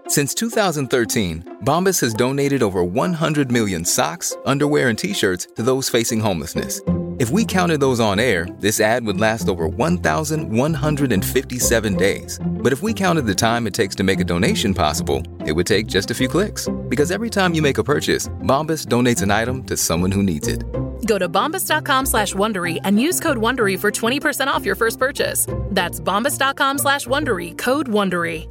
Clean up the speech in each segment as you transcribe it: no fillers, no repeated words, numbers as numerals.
Since 2013, Bombas has donated over 100 million socks, underwear, and T-shirts to those facing homelessness. If we counted those on air, this ad would last over 1,157 days. But if we counted the time it takes to make a donation possible, it would take just a few clicks. Because every time you make a purchase, Bombas donates an item to someone who needs it. Go to bombas.com/Wondery and use code WONDERY for 20% off your first purchase. That's bombas.com/Wondery, code WONDERY.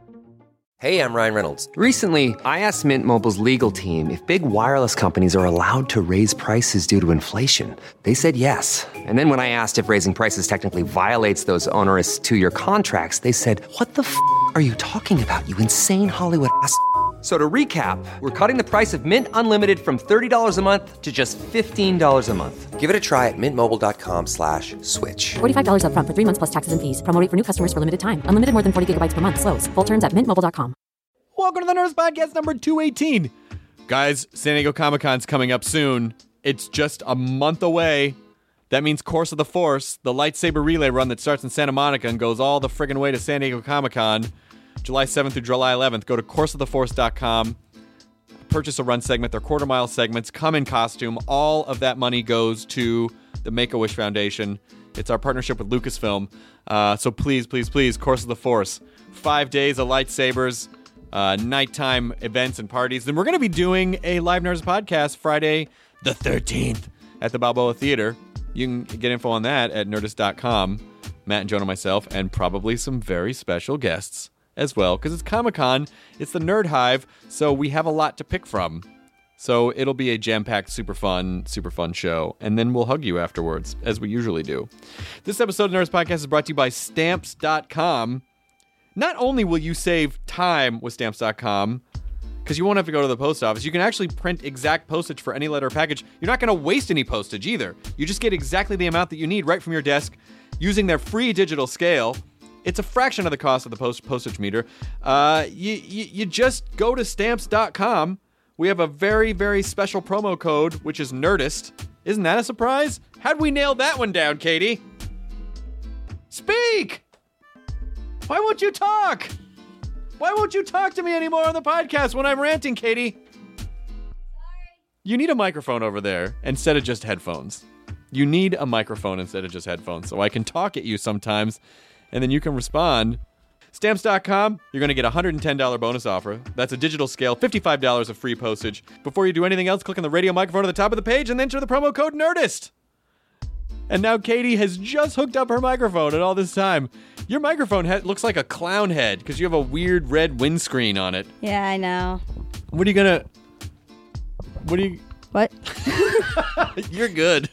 Hey, I'm Ryan Reynolds. Recently, I asked Mint Mobile's legal team if big wireless companies are allowed to raise prices due to inflation. They said yes. And then when I asked if raising prices technically violates those onerous two-year contracts, they said, "What the f*** are you talking about, you insane Hollywood ass?" So to recap, we're cutting the price of Mint Unlimited from $30 a month to just $15 a month. Give it a try at mintmobile.com/switch. $45 up front for 3 months plus taxes and fees. Promo rate for new customers for limited time. Unlimited more than 40 gigabytes per month. Slows full terms at mintmobile.com. Welcome to the Nerds Podcast number 218. Guys, San Diego Comic-Con's coming up soon. It's just a month away. That means Course of the Force, the lightsaber relay run that starts in Santa Monica and goes all the friggin' way to San Diego Comic-Con. July 7th through July 11th. Go to courseoftheforce.com. Purchase a run segment. They're quarter-mile segments. Come in costume. All of that money goes to the Make-A-Wish Foundation. It's our partnership with Lucasfilm. So please, please, please, Course of the Force. 5 days of lightsabers, nighttime events and parties. Then we're going to be doing a Live Nerds podcast Friday the 13th at the Balboa Theater. You can get info on that at nerdist.com. Matt and Jonah, myself, and probably some very special guests as well, because it's Comic-Con, it's the Nerd Hive, so we have a lot to pick from. So it'll be a jam-packed, super fun show, and then we'll hug you afterwards, as we usually do. This episode of Nerds Podcast is brought to you by Stamps.com. Not only will you save time with Stamps.com, because you won't have to go to the post office, you can actually print exact postage for any letter or package. You're not going to waste any postage either. You just get exactly the amount that you need right from your desk using their free digital scale. It's a fraction of the cost of the postage meter. You just go to Stamps.com. We have a very, very special promo code, which is Nerdist. Isn't that a surprise? How'd we nail that one down, Katie? Speak! Why won't you talk? Why won't you talk to me anymore on the podcast when I'm ranting, Katie? Sorry. You need a microphone over there instead of just headphones. You need a microphone instead of just headphones, so I can talk at you sometimes, and then you can respond. Stamps.com, you're going to get a $110 bonus offer. That's a digital scale, $55 of free postage. Before you do anything else, click on the radio microphone at the top of the page and enter the promo code NERDIST. And now Katie has just hooked up her microphone at all this time. Your microphone looks like a clown head because you have a weird red windscreen on it. Yeah, I know. What? You're good.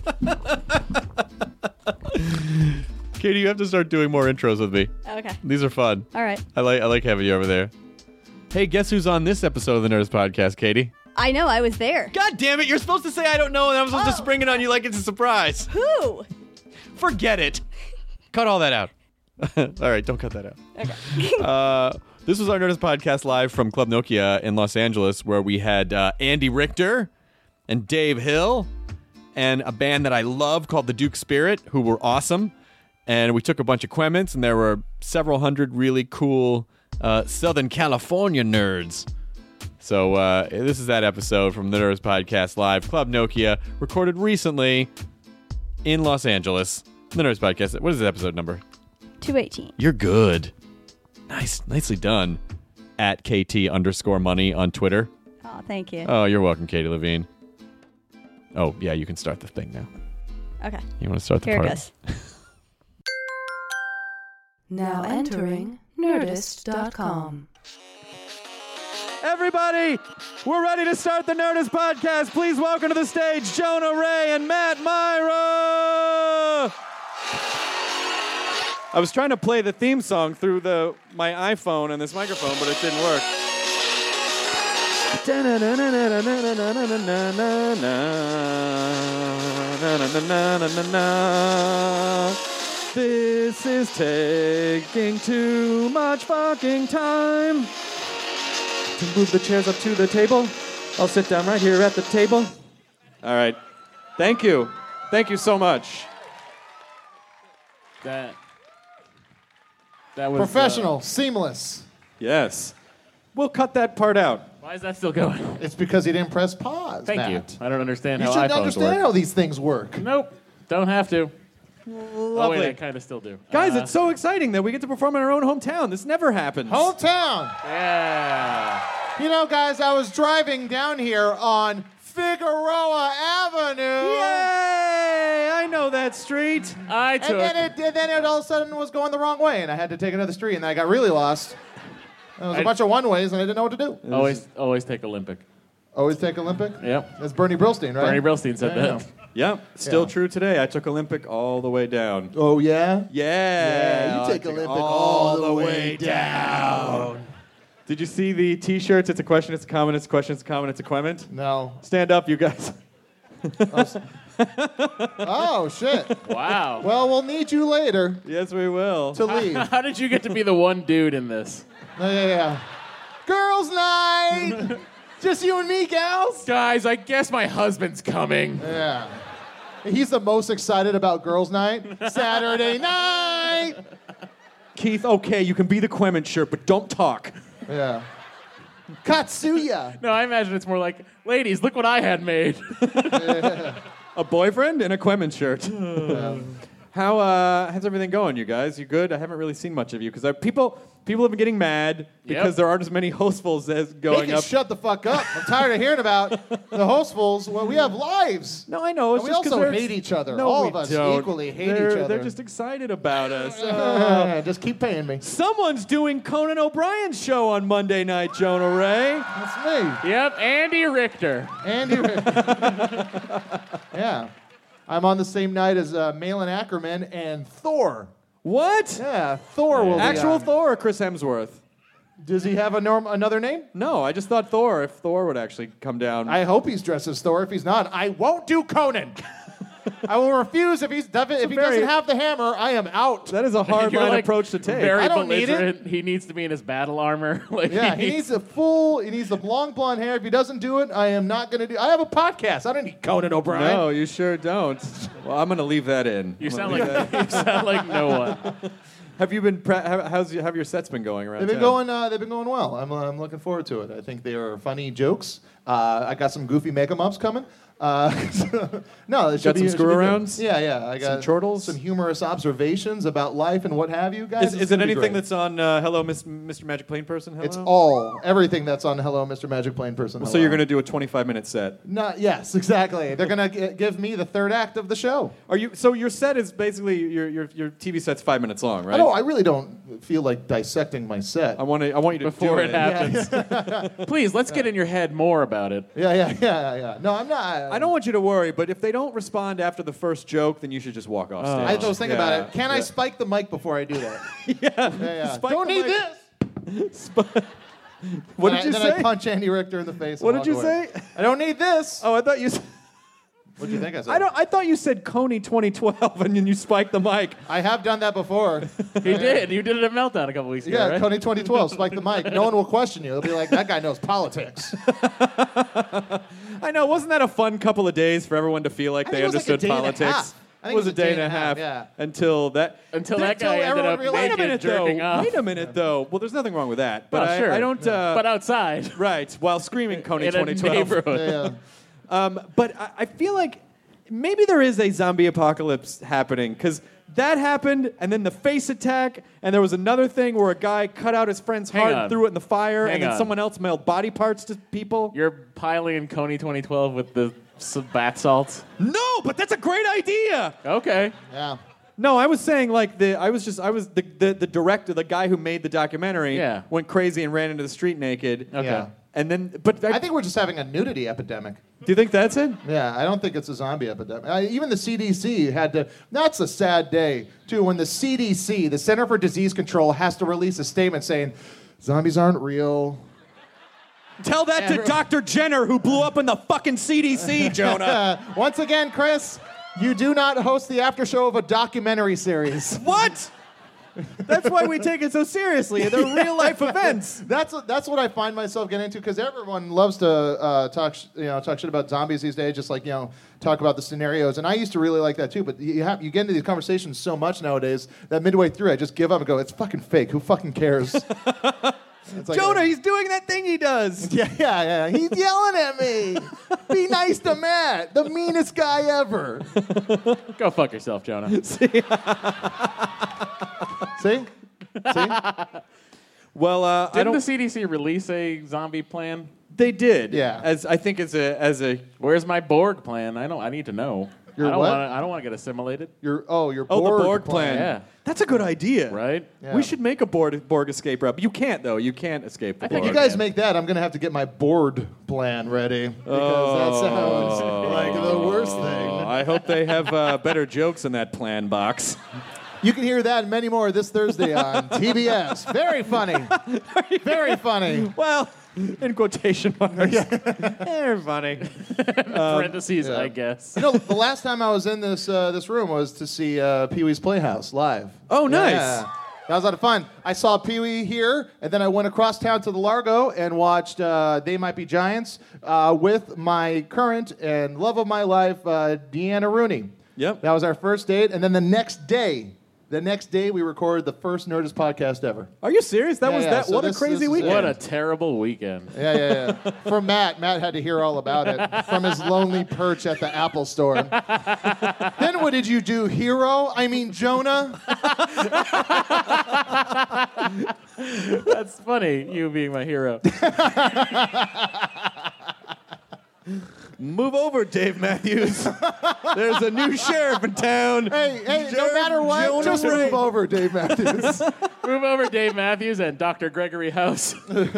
Katie, you have to start doing more intros with me. Okay. These are fun. All right. I like having you over there. Hey, guess who's on this episode of the Nerds Podcast, Katie? I know, I was there. God damn it, you're supposed to say I don't know, and I'm supposed to spring it on you like it's a surprise. Who? Forget it. Cut all that out. All right, don't cut that out. Okay. This was our Nerdist Podcast live from Club Nokia in Los Angeles, where we had Andy Richter and Dave Hill and a band that I love called the Duke Spirit, who were awesome. And we took a bunch of equipments, and there were several hundred really cool Southern California nerds. So this is that episode from the Nerds Podcast Live, Club Nokia, recorded recently in Los Angeles. The Nerds Podcast. What is the episode number? 218. You're good. Nicely done. At KT_money on Twitter. Oh, thank you. Oh, you're welcome, Katie Levine. Oh, yeah, you can start the thing now. Okay. You want to start the Here part? it goes. Now entering Nerdist.com. Everybody, we're ready to start the Nerdist Podcast. Please welcome to the stage Jonah Ray and Matt Myra. I was trying to play the theme song through my iPhone and this microphone, but it didn't work. This is taking too much fucking time to move the chairs up to the table. I'll sit down right here at the table. All right. Thank you. Thank you so much. That was professional, seamless. Yes. We'll cut that part out. Why is that still going? It's because he didn't press pause. Thank Matt. you. I don't understand You how should iPhones understand work. how these things work. Nope. Don't have to. Oh, Lovely. wait, I kind of still do. Guys, it's so exciting that we get to perform in our own hometown. This never happens. Hometown. Yeah. You know, guys, I was driving down here on Figueroa Avenue. Yay! I know that street. I took... And then it all of a sudden was going the wrong way, and I had to take another street, and I got really lost. There was a bunch of one-ways, and I didn't know what to do. Always take Olympic. Always take Olympic? Yep. That's Bernie Brillstein, right? Bernie Brillstein said that. Yep, still true today. I took Olympic all the way down. Oh, yeah? Yeah. You take I took Olympic all the way down. Did you see the T-shirts? It's a question, it's a comment, it's a question, it's a comment, it's a comment. No. Stand up, you guys. Oh, shit. Wow. Well, we'll need you later Yes, we will. to leave. How did you get to be the one dude in this? Yeah. Girls' night! Just you and me, gals? Guys, I guess my husband's coming. Yeah. He's the most excited about girls' night. Saturday night! Keith, okay, you can be the Quement shirt, but don't talk. Yeah. Katsuya! No, I imagine it's more like, ladies, look what I had made. A boyfriend in a Quement shirt. How's everything going, you guys? You good? I haven't really seen much of you because people have been getting mad because there aren't as many hostfuls as They going can up. shut the fuck up. I'm tired of hearing about the hostfuls. Well, we have lives. No, I know. It's And we just 'cause also they're- hate each other. No, All we of us don't. equally hate They're- each other. They're just excited about us. Just keep paying me. Someone's doing Conan O'Brien's show on Monday night, Jonah Ray. That's me. Yep, Andy Richter. Andy. Yeah. I'm on the same night as Malin Ackerman and Thor. What? Yeah, Thor will be Actual on. Thor or Chris Hemsworth? Does he have another name? No, I just thought Thor, if Thor would actually come down. I hope he's dressed as Thor. If he's not, I won't do Conan. I will refuse if he doesn't have the hammer. I am out. That is a hard You're line like approach to take. Very I don't need belligerent. He needs to be in his battle armor. Like, Yeah, he needs the long blonde hair. If he doesn't do it, I am not going to do. I have a podcast. I don't need Conan O'Brien. No, you sure don't. Well, I'm going to leave that in. You sound like no one. Have you been? Have your sets been going around? They've been town? going. They've been going well. I'm looking forward to it. I think they are funny jokes. I got some goofy make-em-ups coming. No, it should Got be some it should screw be good. arounds? Yeah. I got Some chortles? some humorous observations about life and what have you, guys. Is it anything that's on Hello, Mr. Magic Plane Person? Hello? It's everything that's on Hello, Mr. Magic Plane Person. So you're going to do a 25-minute set. Yes, exactly. They're going to give me the third act of the show. Are you? So your set is basically your TV set's 5 minutes long, right? I really don't feel like dissecting my set. I want you to Before do it happens. Please, let's get in your head more about it. Yeah. No, I'm not. I don't want you to worry, but if they don't respond after the first joke, then you should just walk off stage. I was thinking about it. Can I spike the mic before I do that? Yeah. Spike Don't the need mic. this. What did you Then say? I punch Andy Richter in the face. What and did walk you away. say? I don't need this. Oh, I thought you. What do you think I said? I thought you said Coney 2012, and then you spiked the mic. I have done that before. He did. You did it at Meltdown a couple weeks ago, Yeah, right? Coney 2012, spike the mic. No one will question you. They'll be like, that guy knows politics. I know. Wasn't that a fun couple of days for everyone to feel like I they think it was like a understood day and a politics? half. I think It was a day and a half. Yeah. Until that. Until that guy ended everyone up realized- Wait a naked minute, jerking though. off. Wait a minute, though. Well, there's nothing wrong with that. But Well, sure. I don't. But outside. Right, while screaming Coney In a 2012. neighborhood. Yeah. But I feel like maybe there is a zombie apocalypse happening because that happened, and then the face attack, and there was another thing where a guy cut out his friend's Hang heart on. and threw it in the fire, Hang and then on. someone else mailed body parts to people. You're piling in Coney 2012 with the bath salts. No, but that's a great idea. Okay. Yeah. No, I was saying like the director, the guy who made the documentary, Yeah. went crazy and ran into the street naked. Okay. Yeah. And then, but I think we're just having a nudity epidemic. do you think that's it? Yeah, I don't think it's a zombie epidemic. Even the CDC had to. That's a sad day, too, when the CDC, the Center for Disease Control, has to release a statement saying zombies aren't real. Tell that to Dr. Jenner, who blew up in the fucking CDC, Jonah. Once again, Chris, you do not host the after show of a documentary series. What? That's why we take it so seriously. They're real life events. That's what I find myself getting into because everyone loves to talk shit about zombies these days, just like talk about the scenarios. And I used to really like that too. But you get into these conversations so much nowadays that midway through I just give up and go, it's fucking fake. Who fucking cares? It's like Jonah, he's doing that thing he does. Yeah. He's yelling at me. Be nice to Matt, the meanest guy ever. Go fuck yourself, Jonah. See? Well, I Didn't don't. the CDC release a zombie plan? They did. Yeah. As I think as a. Where's my Borg plan? I need to know. Your I don't what? wanna- I don't want to get assimilated. Your Oh, the Borg Borg plan. Yeah. That's a good idea. Right? Yeah. We should make a Borg escape route. You can't though. You can't escape the I think Borg. You guys Yeah. make that. I'm going to have to get my board plan ready because that sounds like the worst thing. I hope they have better jokes in that plan box. You can hear that and many more this Thursday on TBS. Very funny. Very funny. Well, in quotation marks. They're funny. Parentheses, I guess. You know, the last time I was in this room was to see Pee-wee's Playhouse live. Oh, nice. Yeah. That was a lot of fun. I saw Pee-wee here, and then I went across town to the Largo and watched They Might Be Giants with my current and love of my life, Deanna Rooney. Yep. That was our first date, and then the next day we recorded the first Nerdist podcast ever. Are you serious? That Yeah, was yeah. that. So What this- a crazy this is weekend. What a terrible weekend. Yeah. For Matt had to hear all about it from his lonely perch at the Apple store. Then what did you do, hero? I mean, Jonah? That's funny, you being my hero. Move over, Dave Matthews. There's a new sheriff in town. Hey, no matter what, Jonah just Ray. move over, Dave Matthews. Move over, Dave Matthews and Dr. Gregory House.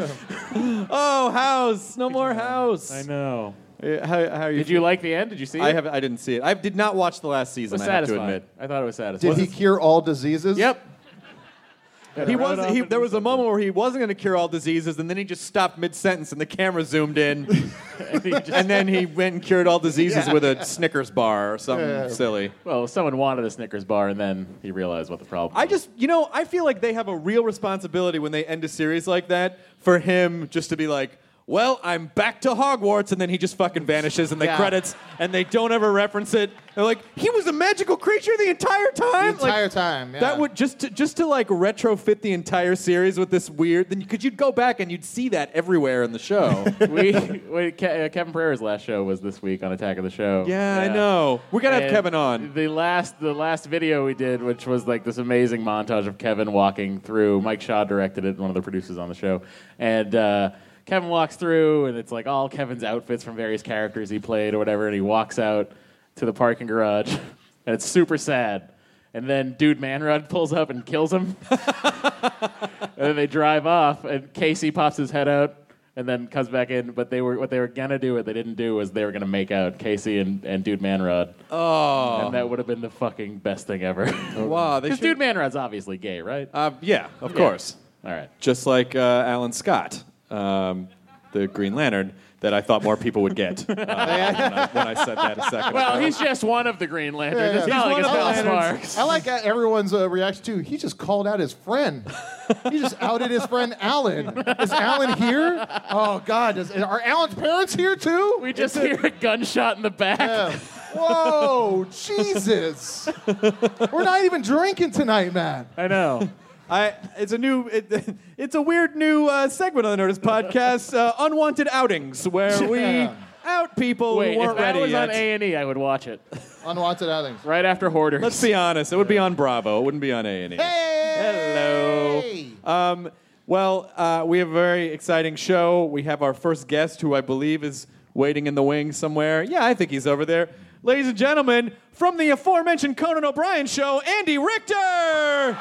Oh, House. No more House. I know. How are you? Did you like the end? Did you see it? I didn't see it. I did not watch the last It season. was I have to satisfying. admit. I thought it was satisfying. Did he cure all diseases? Yep. There was a moment where he wasn't going to cure all diseases, and then he just stopped mid-sentence, and the camera zoomed in, and then he went and cured all diseases with a Snickers bar or something silly. Well, someone wanted a Snickers bar, and then he realized what the problem was. I feel like they have a real responsibility when they end a series like that for him just to be like, well, I'm back to Hogwarts, and then he just fucking vanishes in the credits, and they don't ever reference it. They're like, he was a magical creature the entire time. The entire time, yeah. That would just to like retrofit the entire series with this weird. Then because you'd go back and you'd see that everywhere in the show. Kevin Pereira's last show was this week on Attack of the Show. Yeah, I know. We gotta have And Kevin on. The last video we did, which was like this amazing montage of Kevin walking through. Mike Shaw directed it, one of the producers on the show, and Kevin walks through, and it's like all Kevin's outfits from various characters he played or whatever, and he walks out to the parking garage, and it's super sad. And then Dude Manrod pulls up and kills him. And then they drive off, and Casey pops his head out and then comes back in. But what they were gonna do, what they didn't do, was they were gonna make out Casey and Dude Manrod. Oh, And that would have been the fucking best thing ever. wow! Because Dude Manrod's obviously gay, right? Yeah, of course. All right. Just like Alan Scott, the Green Lantern, that I thought more people would get when I said that a second Well, ago. he's just one of the Green Lanterns. It's He's not like one it's of the Bell lanterns. Sparks. I like everyone's reaction too. He just called out his friend. He just outed his friend Alan. Is Alan here? Oh God! Are Alan's parents here too? We just hear a gunshot in the back. Yeah. Whoa, Jesus! We're not even drinking tonight, Matt. I know. It's a weird new segment on the Nerdist podcast, Unwanted Outings, where we out people Wait, who weren't if that ready was yet. on A&E, I would watch it. Unwanted outings. Right after Hoarders. Let's be honest, it would be on Bravo. It wouldn't be on A&E. Hey! Hello. We have a very exciting show. We have our first guest, who I believe is waiting in the wings somewhere. Yeah, I think he's over there. Ladies and gentlemen, from the aforementioned Conan O'Brien show, Andy Richter!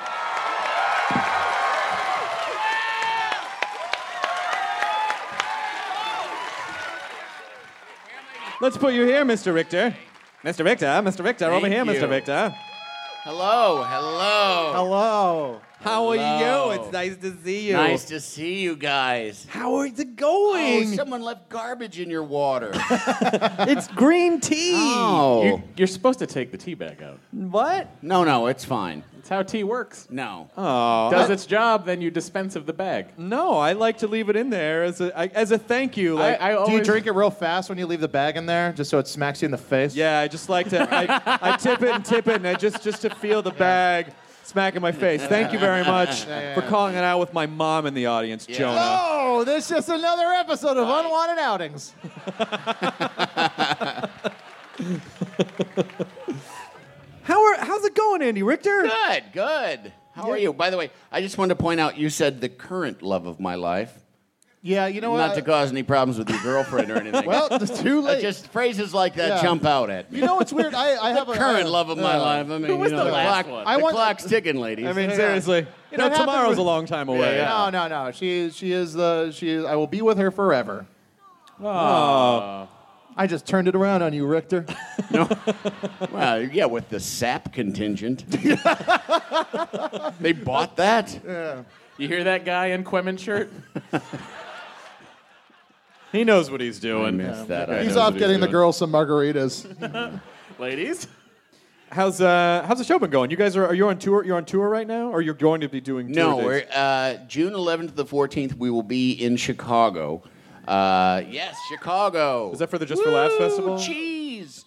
Let's put you here, Mr. Richter. Mr. Richter, over here, you. Mr. Richter. Hello. Hello. How are Hello. you? It's nice to see you. Nice to see you guys. How is it Oh, going? someone left garbage in your water. It's green tea. Oh. You're supposed to take the tea bag out. What? No, it's fine. That's how tea works. No. Oh, Does its job, then you dispense of the bag. no, I like to leave it in there as a thank you. Like, I Do always, you drink it real fast when you leave the bag in there, just so it smacks you in the face? yeah, I just like to. I tip it, and just to feel the bag. smack in my face. Thank you very much for calling it out with my mom in the audience, Jonah. Oh, this is just another episode of Unwanted Outings. How's it going, Andy Richter? Good. How are you? By the way, I just wanted to point out, you said the current love of my life. Yeah, you know Not what? to cause any problems with your girlfriend or anything. Well, it's too late. Just phrases like that Yeah. jump out at me. You know what's weird? I have the a current love of my life. I mean, Who was you know, the last clock, one? the clock's ticking, ladies. I mean, seriously. You know, That happened tomorrow's with- a long time away. Yeah. No. She is. I will be with her forever. Oh. I just turned it around on you, Richter. Well, yeah, with the SAP contingent. They bought that? You hear that guy in Quemmen's shirt? He knows what he's I doing. missed that. He's off getting the girls some margaritas. Ladies? How's the show been going? You guys are you on tour? You're on tour right now, or you're going to be doing tour No, dates? we're June 11th to the 14th. We will be in Chicago. Yes, Chicago. Is that for the Just for Laughs festival? Cheese.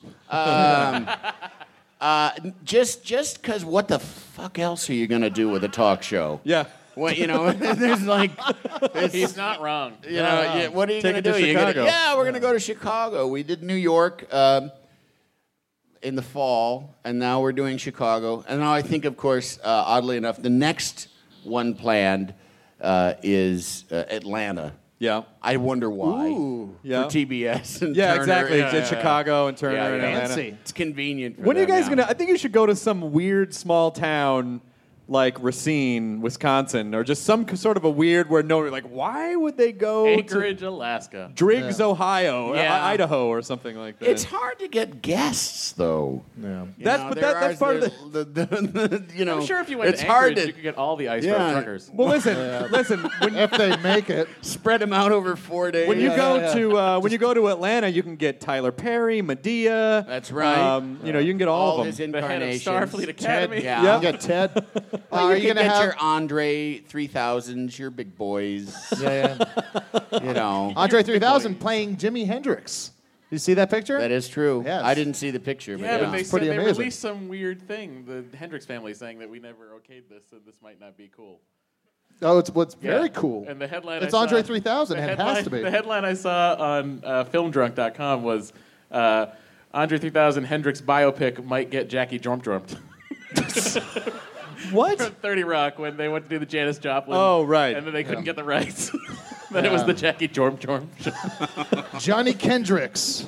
Just because what the fuck else are you gonna do with a talk show? Yeah. Well, you know, there's like, He's not wrong. you know, yeah, what are you Take gonna it to do? You're gonna- Chicago. yeah, we're gonna go to Chicago. We did New York in the fall, and now we're doing Chicago. And now I think, of course, oddly enough, the next one planned is Atlanta. Yeah. I wonder why. Yeah. For TBS and Yeah, Turner. exactly. Yeah, It's Chicago and Turner Yeah, and yeah. Atlanta. Fancy. It's convenient. For When are you them guys now. gonna? I think you should go to some weird small town like Racine, Wisconsin, or just some sort of a weird where no, like, why would they go Anchorage, to Alaska. Driggs, Ohio, Yeah. Idaho, or something like that? It's hard to get guests, though. Yeah. That's part of the you know. I'm sure if you went it's to hard Anchorage, to you could get all the ice Yeah. road truckers. Well, listen. When If they make it. spread them out over 4 days. when you go yeah. to when you go to Atlanta, you can get Tyler Perry, Medea. That's right. You know, you can get all of his them. The head of incarnations. Starfleet Academy. Yeah. You get Ted. Are you gonna get have your Andre 3000s, your big boys? yeah. You know. Andre 3000 playing Jimi Hendrix? You see that picture? That is true. Yes. I didn't see the picture, but Yeah, but yeah. they It's said pretty they amazing. released some weird thing. The Hendrix family saying that we never okayed this, so this might not be cool. Oh, it's very Yeah. cool. And the headline It's I Andre saw, 3000. the It headline, has to be. The headline I saw on filmdrunk.com was Andre 3000 Hendrix biopic might get Jackie Jorm-Jormed. What? From 30 Rock when they went to do the Janis Joplin. Oh, right. And then they couldn't get the rights. Then it was the Jackie Jorm-Jorm show. Johnny Kendricks.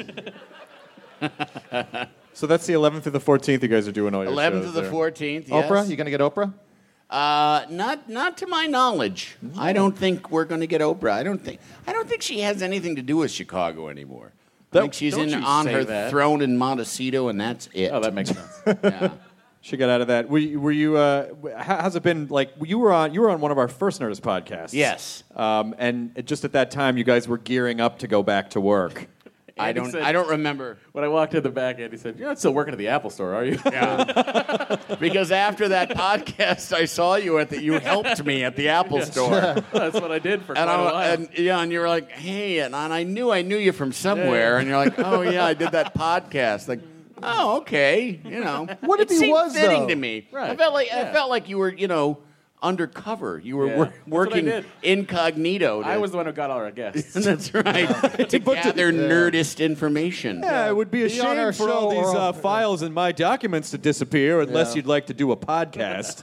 So that's the 11th through the 14th. You guys are doing all your 11th shows to the there. 14th. Yes. Oprah? You going to get Oprah? Not to my knowledge. I don't think we're going to get Oprah. I don't think she has anything to do with Chicago anymore. I think she's don't you on say her that. throne in Montecito, and that's it. Oh, that makes sense. Yeah. She got out of that. Were you? How's it been? Like you were on one of our first Nerdist podcasts. Yes. And just at that time, you guys were gearing up to go back to work. I Andy don't. said- I don't remember. When I walked in the back, Andy said, "You're not still working at the Apple Store, are you?" Yeah. Because after that podcast, I saw you you helped me at the Apple Store. That's what I did for quite And, a while. and you were like, hey, and I knew you from somewhere, and you're like, oh yeah, I did that podcast. Like, oh okay, you know. What if it he seemed was, fitting though? to me? Right. I felt like you were, undercover. You were Yeah. That's what I working did. incognito. I was the one who got all our guests. That's right. To gather Nerdist information. Yeah, it would be a Be on shame our for all show these or off- files in my documents to disappear unless you'd like to do a podcast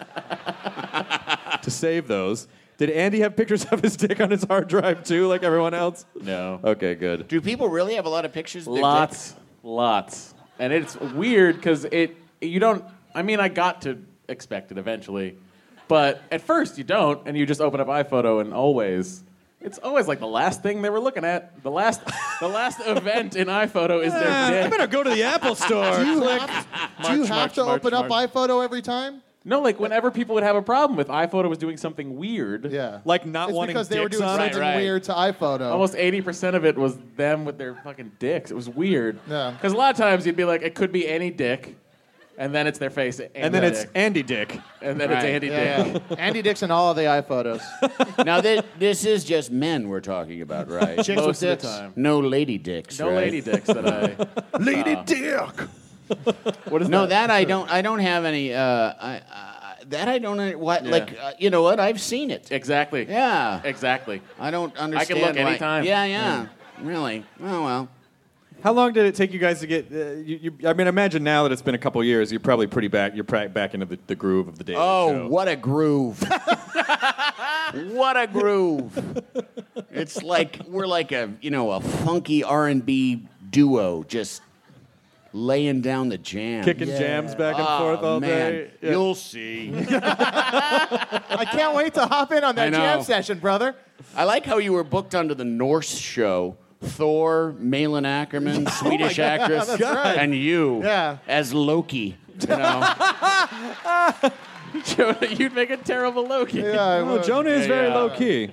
to save those. Did Andy have pictures of his dick on his hard drive too, like everyone else? No. Okay, good. Do people really have a lot of pictures of their Lots. And it's weird because you don't, I mean, I got to expect it eventually, but at first you don't, and you just open up iPhoto and it's always like the last thing they were looking at. The last event in iPhoto is their I dick. better go to the Apple Store. Do you have to open up iPhoto every time? No, like whenever people would have a problem with iPhoto was doing something weird. Yeah. Like not It's wanting because they were dicks doing on it? something Right. weird to iPhoto. Almost 80% of it was them with their fucking dicks. It was weird. Yeah. Because a lot of times you'd be like, it could be any dick, and then it's their face. And then it's Andy Dick. And then it's Right. Andy yeah, Dick. yeah. Andy Dixon, all of the iPhotos. Now this is just men we're talking about, right? Chicks with Most of dicks. the time. No lady dicks. No right? lady dicks that I... Lady Dick. What is No, that? I don't have any. That I don't know. What? Yeah. Like, you know what? I've seen it. Exactly. Yeah. Exactly. I don't understand. I can look why- anytime. Yeah. Really? Oh, well. How long did it take you guys to get? I mean, imagine now that it's been a couple years, you're probably pretty back. You're back into the groove of the Daily Show. Oh, what a groove! What a groove! It's like we're like a funky R&B duo, just laying down the jam, Kicking jams back and forth all man. day. Yeah. You'll see. I can't wait to hop in on that I know. jam session, brother. I like how you were booked onto the Norse show. Thor, Malin Ackerman, Swedish actress, that's right. and you Yeah. as Loki. You know. Jonah, you'd make a terrible Loki. Yeah, I Well, would. Jonah is very Yeah. low key.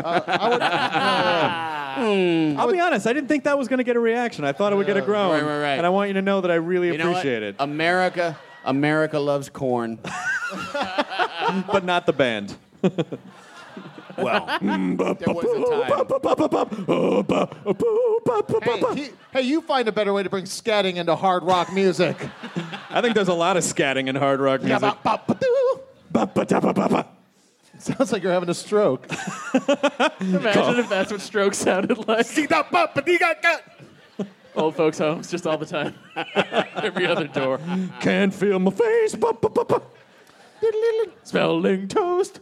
I'll be honest. I didn't think that was going to get a reaction. I thought it would get a groan. Right. And I want you to know that I really You know what? appreciate it, America loves corn. but not the band. Well, there was a time. Hey, you find a better way to bring scatting into hard rock music. I think there's a lot of scatting in hard rock music. Sounds like you're having a stroke. Imagine if that's what stroke sounded like. Old folks' homes, just all the time. Every other door. Can't feel my face. Spelling toast.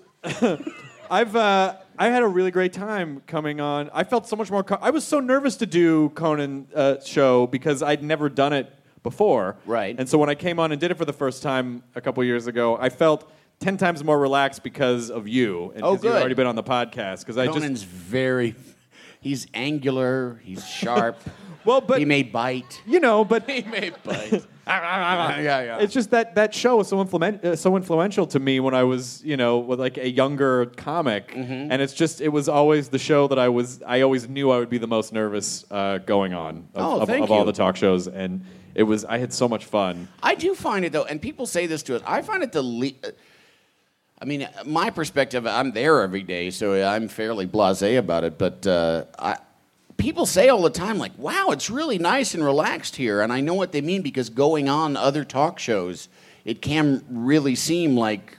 I had a really great time coming on. I felt so much more. I was so nervous to do Conan show because I'd never done it before. Right. And so when I came on and did it for the first time a couple years ago, I felt 10 times more relaxed because of you. And Oh, because you've good. already been on the podcast. Because Conan's he's angular, he's sharp. Well, but he may bite. you know, but He may bite. Yeah. it's just that show was so influential to me when I was, with like a younger comic, Mm-hmm. and it was always the show that I always knew I would be the most nervous going on of thank all you. the talk shows, and I had so much fun. I do find it though, and people say this to us. I find it I mean, my perspective. I'm there every day, so I'm fairly blasé about it. But people say all the time, like, "Wow, it's really nice and relaxed here," and I know what they mean because going on other talk shows, it can really seem like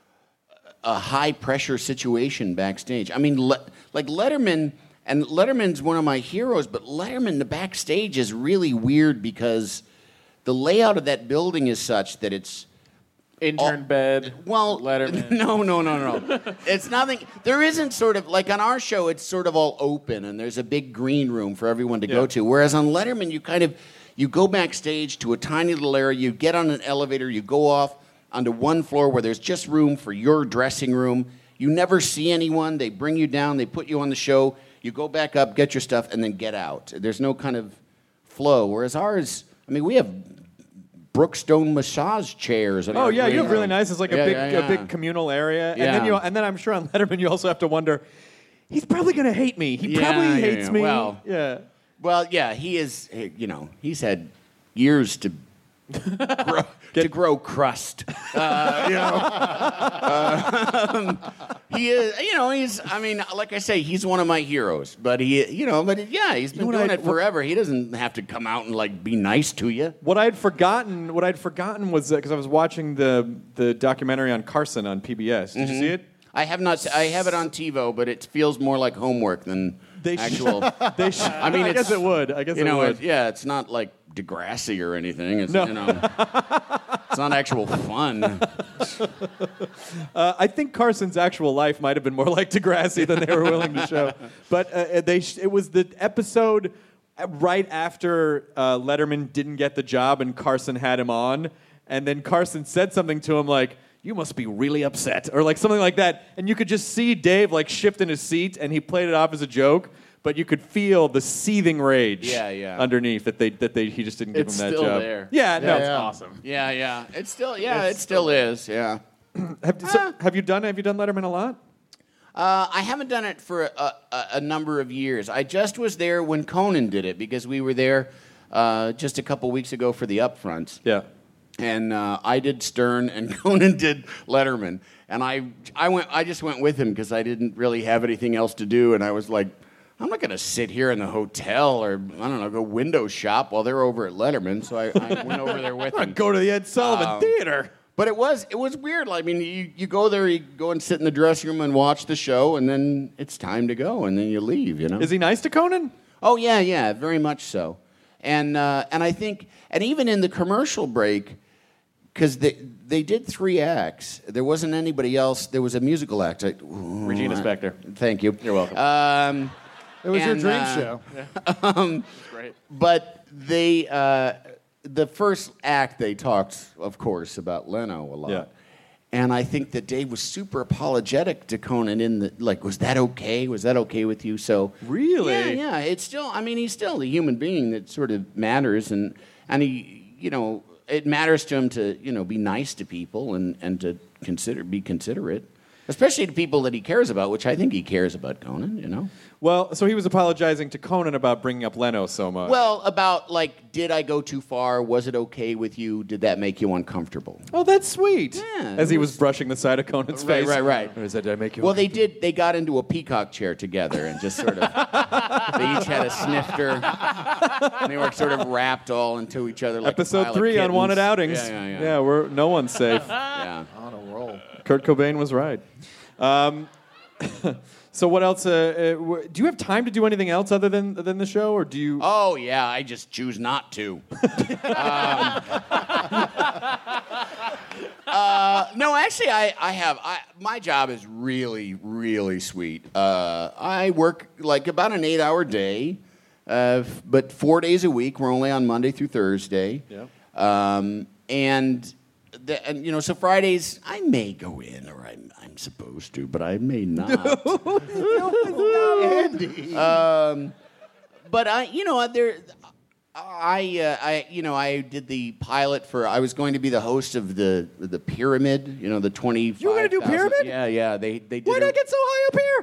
a high pressure situation backstage. I mean, like Letterman. And Letterman's one of my heroes, but Letterman, the backstage is really weird because the layout of that building is such that it's Intern bed. well, Letterman. No. It's nothing. There isn't sort of like on our show. It's sort of all open, and there's a big green room for everyone to go to. Whereas on Letterman, you go backstage to a tiny little area. You get on an elevator. You go off onto one floor where there's just room for your dressing room. You never see anyone. They bring you down. They put you on the show. You go back up, get your stuff, and then get out. There's no kind of flow. Whereas ours, I mean, we have Brookstone massage chairs. In Oh our yeah, green you have really room. a big communal area, Yeah. and then I'm sure on Letterman you also have to wonder, he's probably going to hate me. He probably hates me. Well, Well, yeah, he is. He's had years to grow crust. He is. He's. I mean, like I say, he's one of my heroes. But he's been doing it forever. He doesn't have to come out and like be nice to you. What I'd forgotten was because I was watching the documentary on Carson on PBS. Did you see it? I have not. I have it on TiVo, but it feels more like homework than actual. I mean, I guess it would. I guess it would. It's not like Degrassi or anything. It's, No. it's not actual fun. I think Carson's actual life might have been more like Degrassi than they were willing to show. But it was the episode right after Letterman didn't get the job and Carson had him on, and then Carson said something to him like, "You must be really upset," or like something like that. And you could just see Dave like shift in his seat, and he played it off as a joke. But you could feel the seething rage underneath that he just didn't give him that still job. there. Yeah, no, It's awesome. Yeah. It still is. Yeah. Have you done Letterman a lot? I haven't done it for a number of years. I just was there when Conan did it because we were there just a couple weeks ago for the upfronts. Yeah. And I did Stern, and Conan did Letterman. And I just went with him because I didn't really have anything else to do. And I was like, I'm not going to sit here in the hotel or, I don't know, go window shop while they're over at Letterman. So I went over there with him. Go to the Ed Sullivan Theater. But it was weird. I mean, you go there, you go and sit in the dressing room and watch the show, and then it's time to go, and then you leave. Is he nice to Conan? Oh yeah, very much so. And I think, and even in the commercial break, because they did 3 acts. There wasn't anybody else. There was a musical act. Regina Spektor. Thank you. You're welcome. It was your dream show. Great. But the first act, they talked, of course, about Leno a lot. Yeah. And I think that Dave was super apologetic to Conan was that okay? Was that okay with you? So really? Yeah. It's still, I mean, he's still a human being that sort of matters, and he, it matters to him to, be nice to people and to be considerate, especially to people that he cares about, which I think he cares about Conan, Well, so he was apologizing to Conan about bringing up Leno so much. Well, about, did I go too far? Was it okay with you? Did that make you uncomfortable? Oh, that's sweet. Yeah. As he was brushing the side of Conan's face. Right. Or is that, did I make you Well, they got into a peacock chair together and just sort of, they each had a snifter. And they were sort of wrapped all into each other like Episode 3, Unwanted Outings. Yeah. Yeah, no one's safe. Yeah. On a roll. Kurt Cobain was right. So what else? Do you have time to do anything else other than the show, or do you? Oh yeah, I just choose not to. No, actually, I have. My job is really, really sweet. I work about an 8-hour day, but 4 days a week. We're only on Monday through Thursday. Yeah. And so Fridays I may go in, or I'm supposed to, but I may not. Andy. But I did the pilot for. I was going to be the host of the Pyramid. The 25. You were going to do Pyramid? Yeah. They did. Why'd I get so high up here?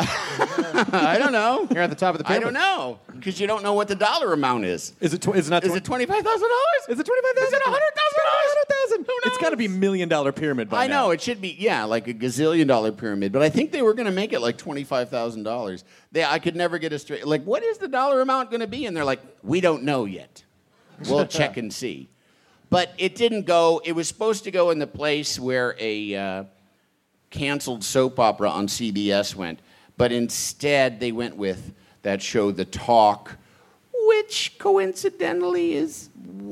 I don't know. You're at the top of the I pyramid. don't know because you don't know what the dollar amount is. Is it? Is it not? Is it $25,000? Is it $25,000? Is it $100,000? $100,000. It's got to be $1 million pyramid by I now. know it should be, like a gazillion-dollar pyramid, but I think they were going to make it like $25,000. I could never get a straight. What is the dollar amount going to be? And they're like, we don't know yet. We'll check and see. But it didn't go. It was supposed to go in the place where a canceled soap opera on CBS went, but instead they went with that show, The Talk, which coincidentally is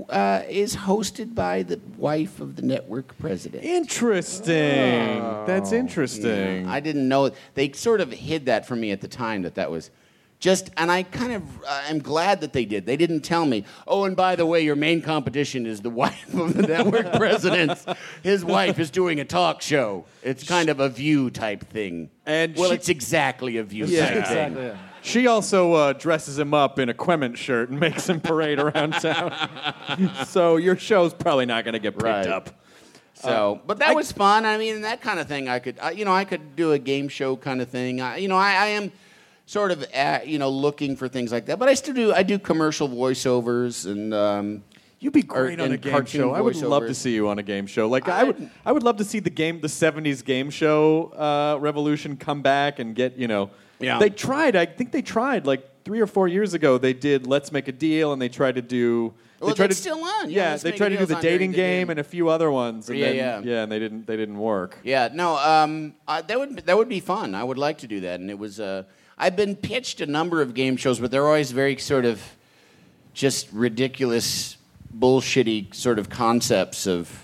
hosted by the wife of the network president. Interesting. That's interesting. Yeah, I didn't know. They sort of hid that from me at the time that was just, and I kind of am glad that they did. They didn't tell me, oh, and by the way, your main competition is the wife of the network president. His wife is doing a talk show. It's kind of a View type thing. It's exactly a View type thing. Exactly. Yeah. She also dresses him up in a Quement shirt and makes him parade around town. So your show's probably not going to get picked up. So, but that was fun. I mean, that kind of thing. I could do a game show kind of thing. I am sort of looking for things like that. But I still do. I do commercial voiceovers and. You'd be great on a game show. I would love to see you on a game show. I would love to see the 70s game show revolution come back and get Yeah. They tried. I think they tried 3 or 4 years ago. They did Let's Make a Deal, and they tried to do. That's still on. Yeah, they tried to do the dating game and a few other ones. And and they didn't work. Yeah, no, that would be fun. I would like to do that, and it was. I've been pitched a number of game shows, but they're always very sort of just ridiculous, bullshitty sort of concepts of,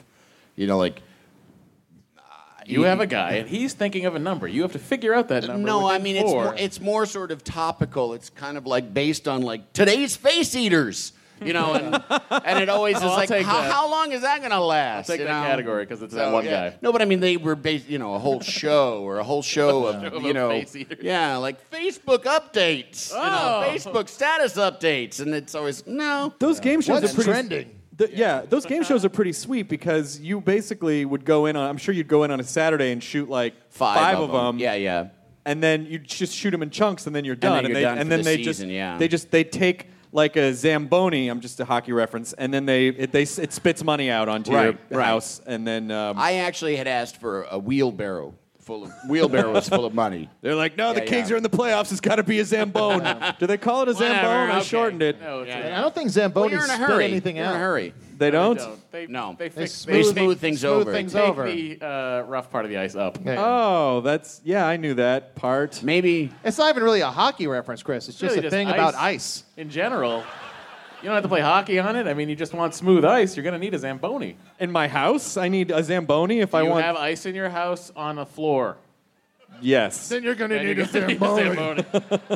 You have a guy, and he's thinking of a number. You have to figure out that number. No, I mean it's more sort of topical. It's kind of based on today's face eaters, and it always is how long is that going to last? I'll take that category because it's that one guy. No, but I mean they were based, a whole show of face eaters. Facebook updates, Facebook status updates, and it's always no. Those game shows What's are pretty trending? Those game shows are pretty sweet because you basically would go in on. I'm sure you'd go in on a Saturday and shoot five of them. Yeah. And then you just shoot them in chunks, and then you're done. And then they take a Zamboni. I'm just a hockey reference, and then it spits money out onto your house, and then I actually had asked for a wheelbarrow wheelbarrows full of money. They're like, no, the Yeah, Kings yeah. are in the playoffs. It's got to be a Zambone. Do they call it a Zambone? I okay. shortened it. No, it's I don't think Zamboni You're in a spit hurry. anything You're out. in a hurry. They don't? No. They fix smooth things over. Take the rough part of the ice up. Oh, I knew that part. Maybe It's not even really a hockey reference, Chris. It's just Really a thing about ice. In general, you don't have to play hockey on it. I mean, you just want smooth ice. You're going to need a Zamboni. In my house, I need a Zamboni if I You want. have ice in your house on the floor. Yes. Then you're going to Then need you're a gonna need Zamboni.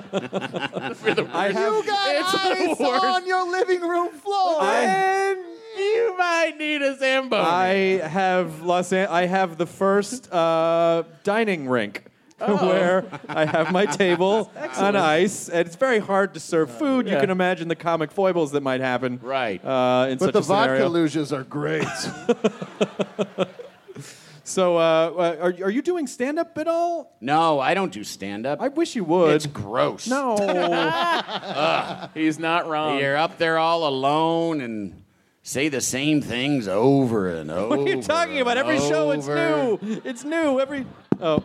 I have. You got It's the ice worst. on your living room floor. And you might need a Zamboni. I have the first dining rink where I have my table on ice, and it's very hard to serve food. You Yeah. can imagine the comic foibles that might happen. Right. In But such the a scenario. vodka luges are great. So, are you doing stand up at all? No, I don't do stand-up. I wish you would. It's gross. No. He's not wrong. You're up there all alone and say the same things over and over. What are you talking about? Every show, it's new. It's new. Every. Oh.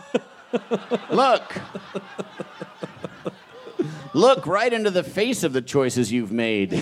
Look right into the face of the choices you've made.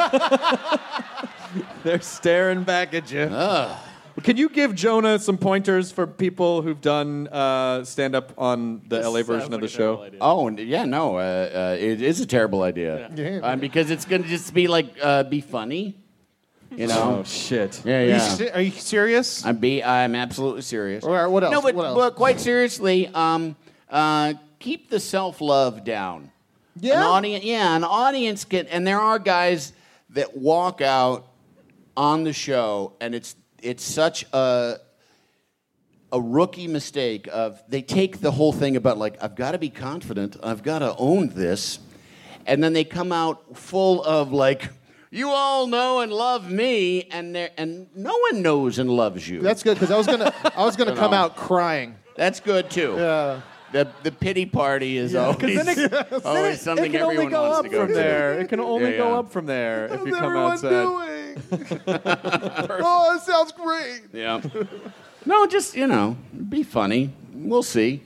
They're staring back at you. Can you give Jonah some pointers for people who've done stand up on the LA version of the show? Oh, yeah, no. It is a terrible idea. Yeah. Because it's going to just be like, be funny. You know? Oh, shit. Yeah. Are you serious? I'm absolutely serious. Or what else? No, but, What else? but quite seriously, keep the self-love down. Yeah? An audience can, and there are guys that walk out on the show, and it's such a rookie mistake of they take the whole thing about like I've got to be confident, I've got to own this, and then they come out full of like you all know and love me, and no one knows and loves you. That's good because I was gonna come out crying. That's good too. Yeah. The pity party is always, always something it can only everyone go wants up to go from to. there. It can only Yeah, go yeah. up from there if you come Everyone out sad. doing? Oh, it sounds great. Yeah. No, just be funny. We'll see.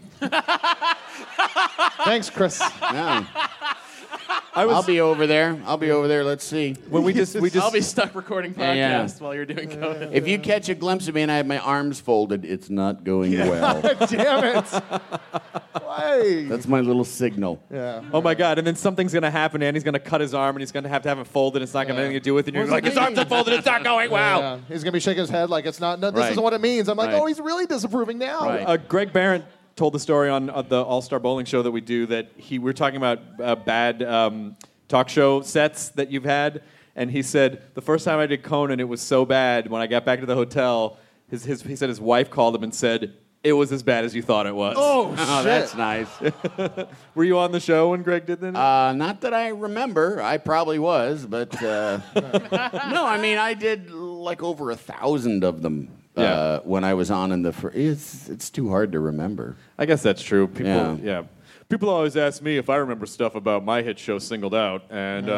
Thanks, Chris. Yeah. I'll be over there. Let's see. When we just I'll be stuck recording podcasts Yeah. while you're doing Conan. If you catch a glimpse of me and I have my arms folded, it's not going well. Damn it. Why? That's my little signal. Yeah. Oh my God! And then something's gonna happen, and he's gonna cut his arm, and he's gonna have it folded. It's not gonna have anything to do with it. And you're What's like, it his arms mean? are folded. It's not going well. Yeah. He's gonna be shaking his head like it's not. No, this Right. isn't what it means. I'm like, Right. oh, he's really disapproving now. Right. Greg Barrett told the story on the All-Star Bowling show that we do that we were talking about bad talk show sets that you've had, and he said the first time I did Conan, it was so bad. When I got back to the hotel, he said his wife called him and said it was as bad as you thought it was. Oh, Oh, shit. that's nice. Were you on the show when Greg did that? Not that I remember. I probably was, but no. I mean, I did like over 1,000 of them when I was on in the. It's too hard to remember. I guess that's true. People, Yeah. People always ask me if I remember stuff about my hit show Singled Out, and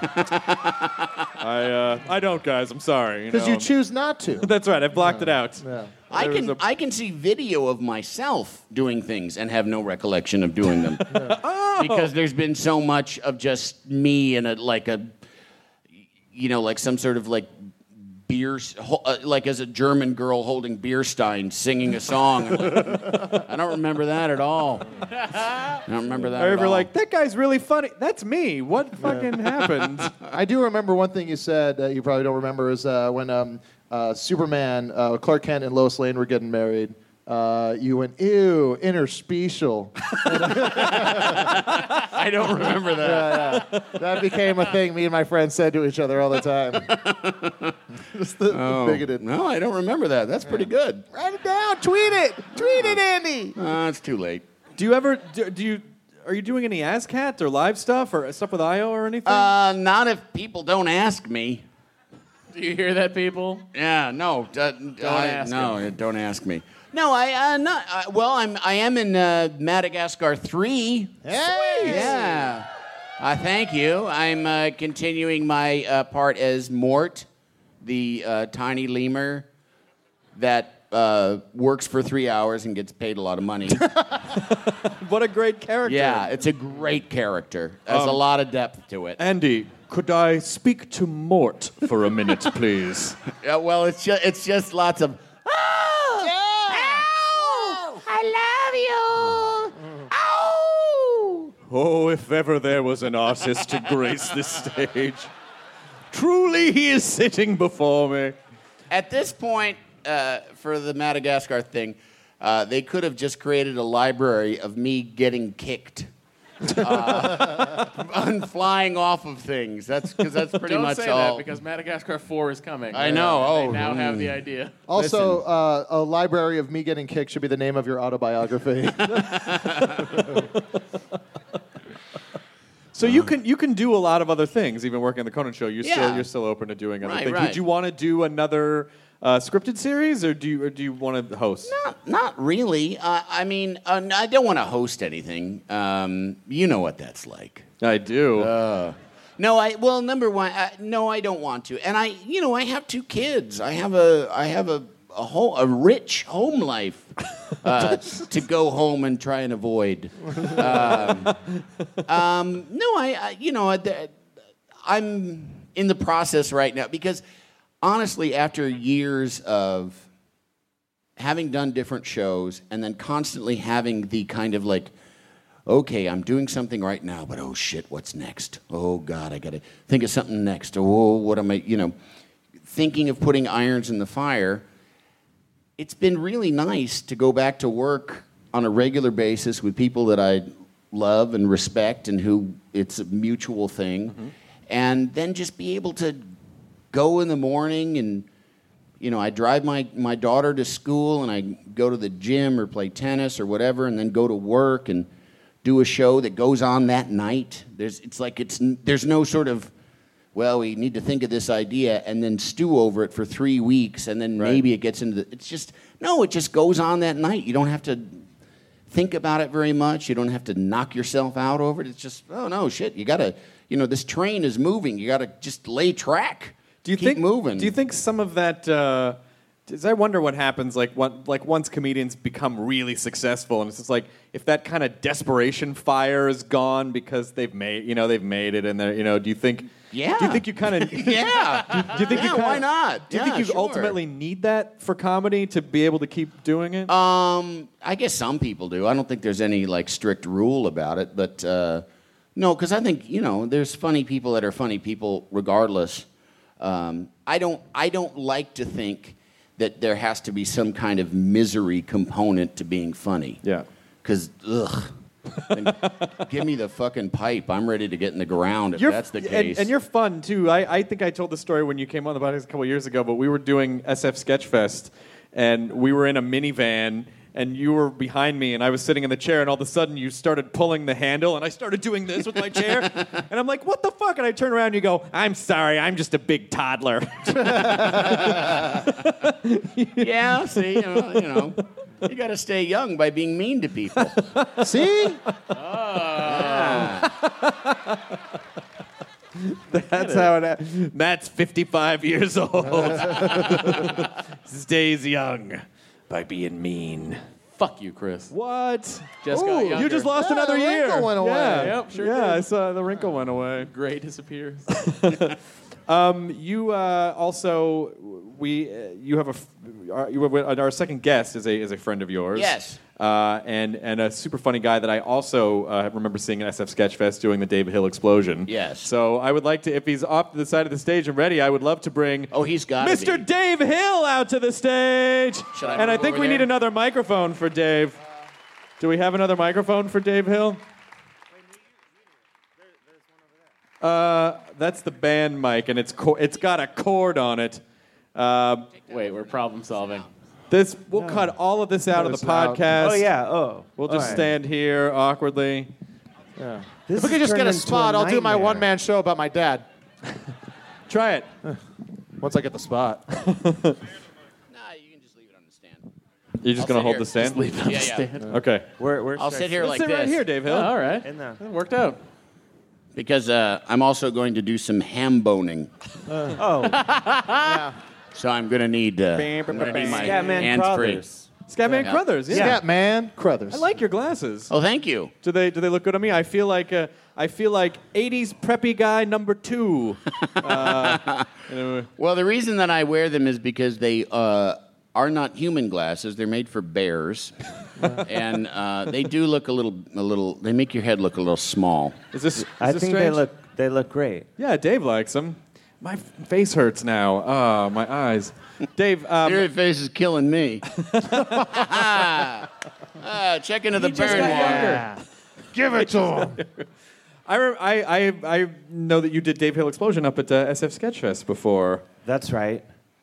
I don't, guys. I'm sorry. Because you choose not to. That's right. I blocked it out. Yeah. I can see video of myself doing things and have no recollection of doing them because there's been so much of just me and like some sort of like beer, like as a German girl holding beer stein singing a song. I don't remember that at all. I don't remember that. Or at if you're all. like, that guy's really funny. That's me. What fucking happened? I do remember one thing you said that you probably don't remember is when Superman, Clark Kent, and Lois Lane were getting married. You went, ew, interspecial. I don't remember that. Yeah. That became a thing me and my friends said to each other all the time. Just the bigoted. No, I don't remember that. That's pretty good. Write it down. Tweet it. Tweet it, Andy. It's too late. Do you ever are you doing any ASCAT or live stuff or stuff with IO or anything? Not if people don't ask me. Do you hear that, people? Yeah, no, don't ask don't ask me. No, I am in Madagascar 3. Hey. Yeah. Thank you. I'm continuing my part as Mort, the tiny lemur that works for 3 hours and gets paid a lot of money. What a great character. Yeah, it's a great character. There's a lot of depth to it. Andy, could I speak to Mort for a minute, please? Yeah, well, it's just lots of. Oh, if ever there was an artist to grace this stage. Truly, he is sitting before me. At this point, for the Madagascar thing, they could have just created a library of me getting kicked. On flying off of things. That's pretty Don't much say all. that because Madagascar 4 is coming. I know. They now have the idea. Also, a library of me getting kicked should be the name of your autobiography. So you can do a lot of other things, even working on the Conan show. Yeah. You're still open to doing other Right, things. right. Would you want to do another scripted series, or do you want to host? Not really. I mean, I don't want to host anything. You know what that's like. I do. Number one, no, I don't want to. And I have 2 kids. I have a rich home life to go home and try and avoid. I'm in the process right now because honestly, after years of having done different shows and then constantly having the kind of like, okay, I'm doing something right now, but oh shit, what's next? Oh God, I gotta think of something next. Oh, what am I, thinking of putting irons in the fire. It's been really nice to go back to work on a regular basis with people that I love and respect and who it's a mutual thing. Mm-hmm. And then just be able to go in the morning and, I drive my daughter to school and I go to the gym or play tennis or whatever and then go to work and do a show that goes on that night. There's no sort of, well, we need to think of this idea and then stew over it for 3 weeks and then maybe it gets into it just goes on that night. You don't have to think about it very much. You don't have to knock yourself out over it. It's just, oh no, shit, you gotta, this train is moving. You gotta just lay track. Keep moving. Do you think some of that, I wonder what happens once comedians become really successful and it's just like, if that kind of desperation fire is gone because they've made it and they're, do you think... Yeah. Do you think you kind of... Yeah. Do you think you kinda, why not? Do you think you ultimately need that for comedy to be able to keep doing it? I guess some people do. I don't think there's any strict rule about it, but no, because I think there's funny people that are funny people regardless. I don't like to think that there has to be some kind of misery component to being funny. Yeah. Because give me the fucking pipe. I'm ready to get in the ground if that's the case. And you're fun, too. I think I told the story when you came on the podcast a couple years ago, but we were doing SF Sketchfest, and we were in a minivan, and you were behind me, and I was sitting in the chair, and all of a sudden you started pulling the handle, and I started doing this with my chair, and I'm like, what the fuck? And I turn around, and you go, I'm sorry, I'm just a big toddler. Yeah, see, you got to stay young by being mean to people. See? That's how it. Matt's 55 years old. Stays young by being mean. Fuck you, Chris. What? Just got younger. You just lost another the year. wrinkle went away. Yeah, Yep, sure yeah, did. I saw the wrinkle went away. Gray disappears. You also our second guest is a friend of yours. Yes. And a super funny guy that I also remember seeing at SF Sketchfest doing the David Hill explosion. Yes. So I would like to, if he's off to the side of the stage and ready, I would love to bring he's got Mr. Dave Hill out to the stage. Should I and I move think over we there? need another microphone for Dave. Do we have another microphone for Dave Hill? That's the band mic, and it's got a cord on it. Wait, we're problem solving. We'll cut all of this out of the podcast. Oh, yeah. We'll just stand here awkwardly. Yeah. If we could just get a spot, I'll do my one-man show about my dad. Try it. Once I get the spot. Nah, you can just leave it on the stand. You're just going to hold the stand? Just leave it on the Yeah. stand. Okay. I'll sit here Let's like sit this. right here, Dave Hill. Oh, all right. It worked out. Because I'm also going to do some ham boning. Yeah. So I'm going to need my Scatman hands-free. Crothers. Scatman Yeah. Crothers, yeah. Scatman Crothers. I like your glasses. Oh, thank you. Do they look good on me? I feel like 80s preppy guy number 2. Anyway. Well, the reason that I wear them is because they are not human glasses. They're made for bears, and they do look a little. They make your head look a little small. Is this? I this think strange? they look great. Yeah, Dave likes them. My face hurts now. Oh, my eyes. Dave, Your face is killing me. Check into the burn wall. Give it to him. I know that you did Dave Hill Explosion up at SF Sketchfest before. That's right.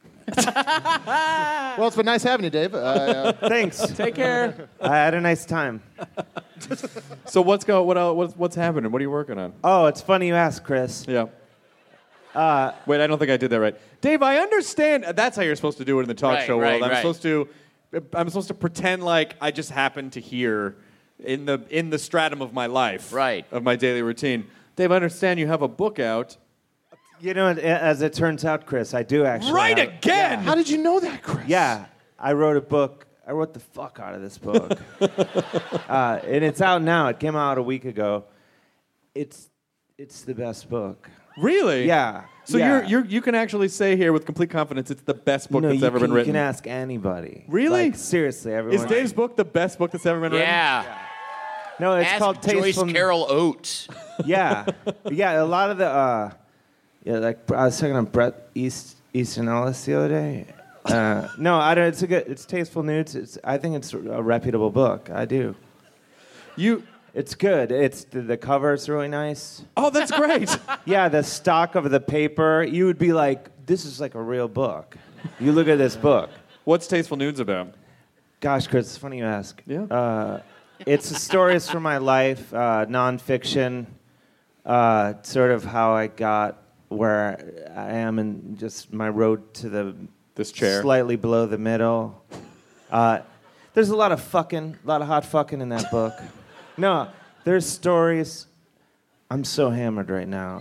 Well, it's been nice having you, Dave. Thanks. Take care. I had a nice time. So what's happening? What are you working on? Oh, it's funny you ask, Chris. Yeah. Wait, I don't think I did that right. Dave, I understand. That's how you're supposed to do it in the talk show world. I'm supposed to pretend like I just happen to hear in the stratum of my life, of my daily routine. Dave, I understand you have a book out. You know, as it turns out, Chris, I do actually. Right have, again. Yeah. How did you know that, Chris? Yeah, I wrote a book. I wrote the fuck out of this book, and it's out now. It came out a week ago. It's the best book. Really? Yeah. So yeah. you can actually say here with complete confidence it's the best book that's ever been written. You can ask anybody. Really? Like, seriously, everyone. Is Dave's book the best book that's ever been written? Yeah. No, it's Ask called Joyce Tasteful. Carol Oates. Yeah, yeah. A lot of the like I was talking to Brett Easton Ellis the other day. No, I don't. It's Tasteful Nudes. I think it's a reputable book. I do. It's good. The cover's really nice. Oh, that's great. Yeah, the stock of the paper. You would be like, this is like a real book. You look at this book. What's Tasteful Nudes about? Gosh, Chris, it's funny you ask. Yeah. It's stories from my life, nonfiction, sort of how I got where I am and just my road to this chair, slightly below the middle. There's a lot of hot fucking in that book. No, there's stories. I'm so hammered right now.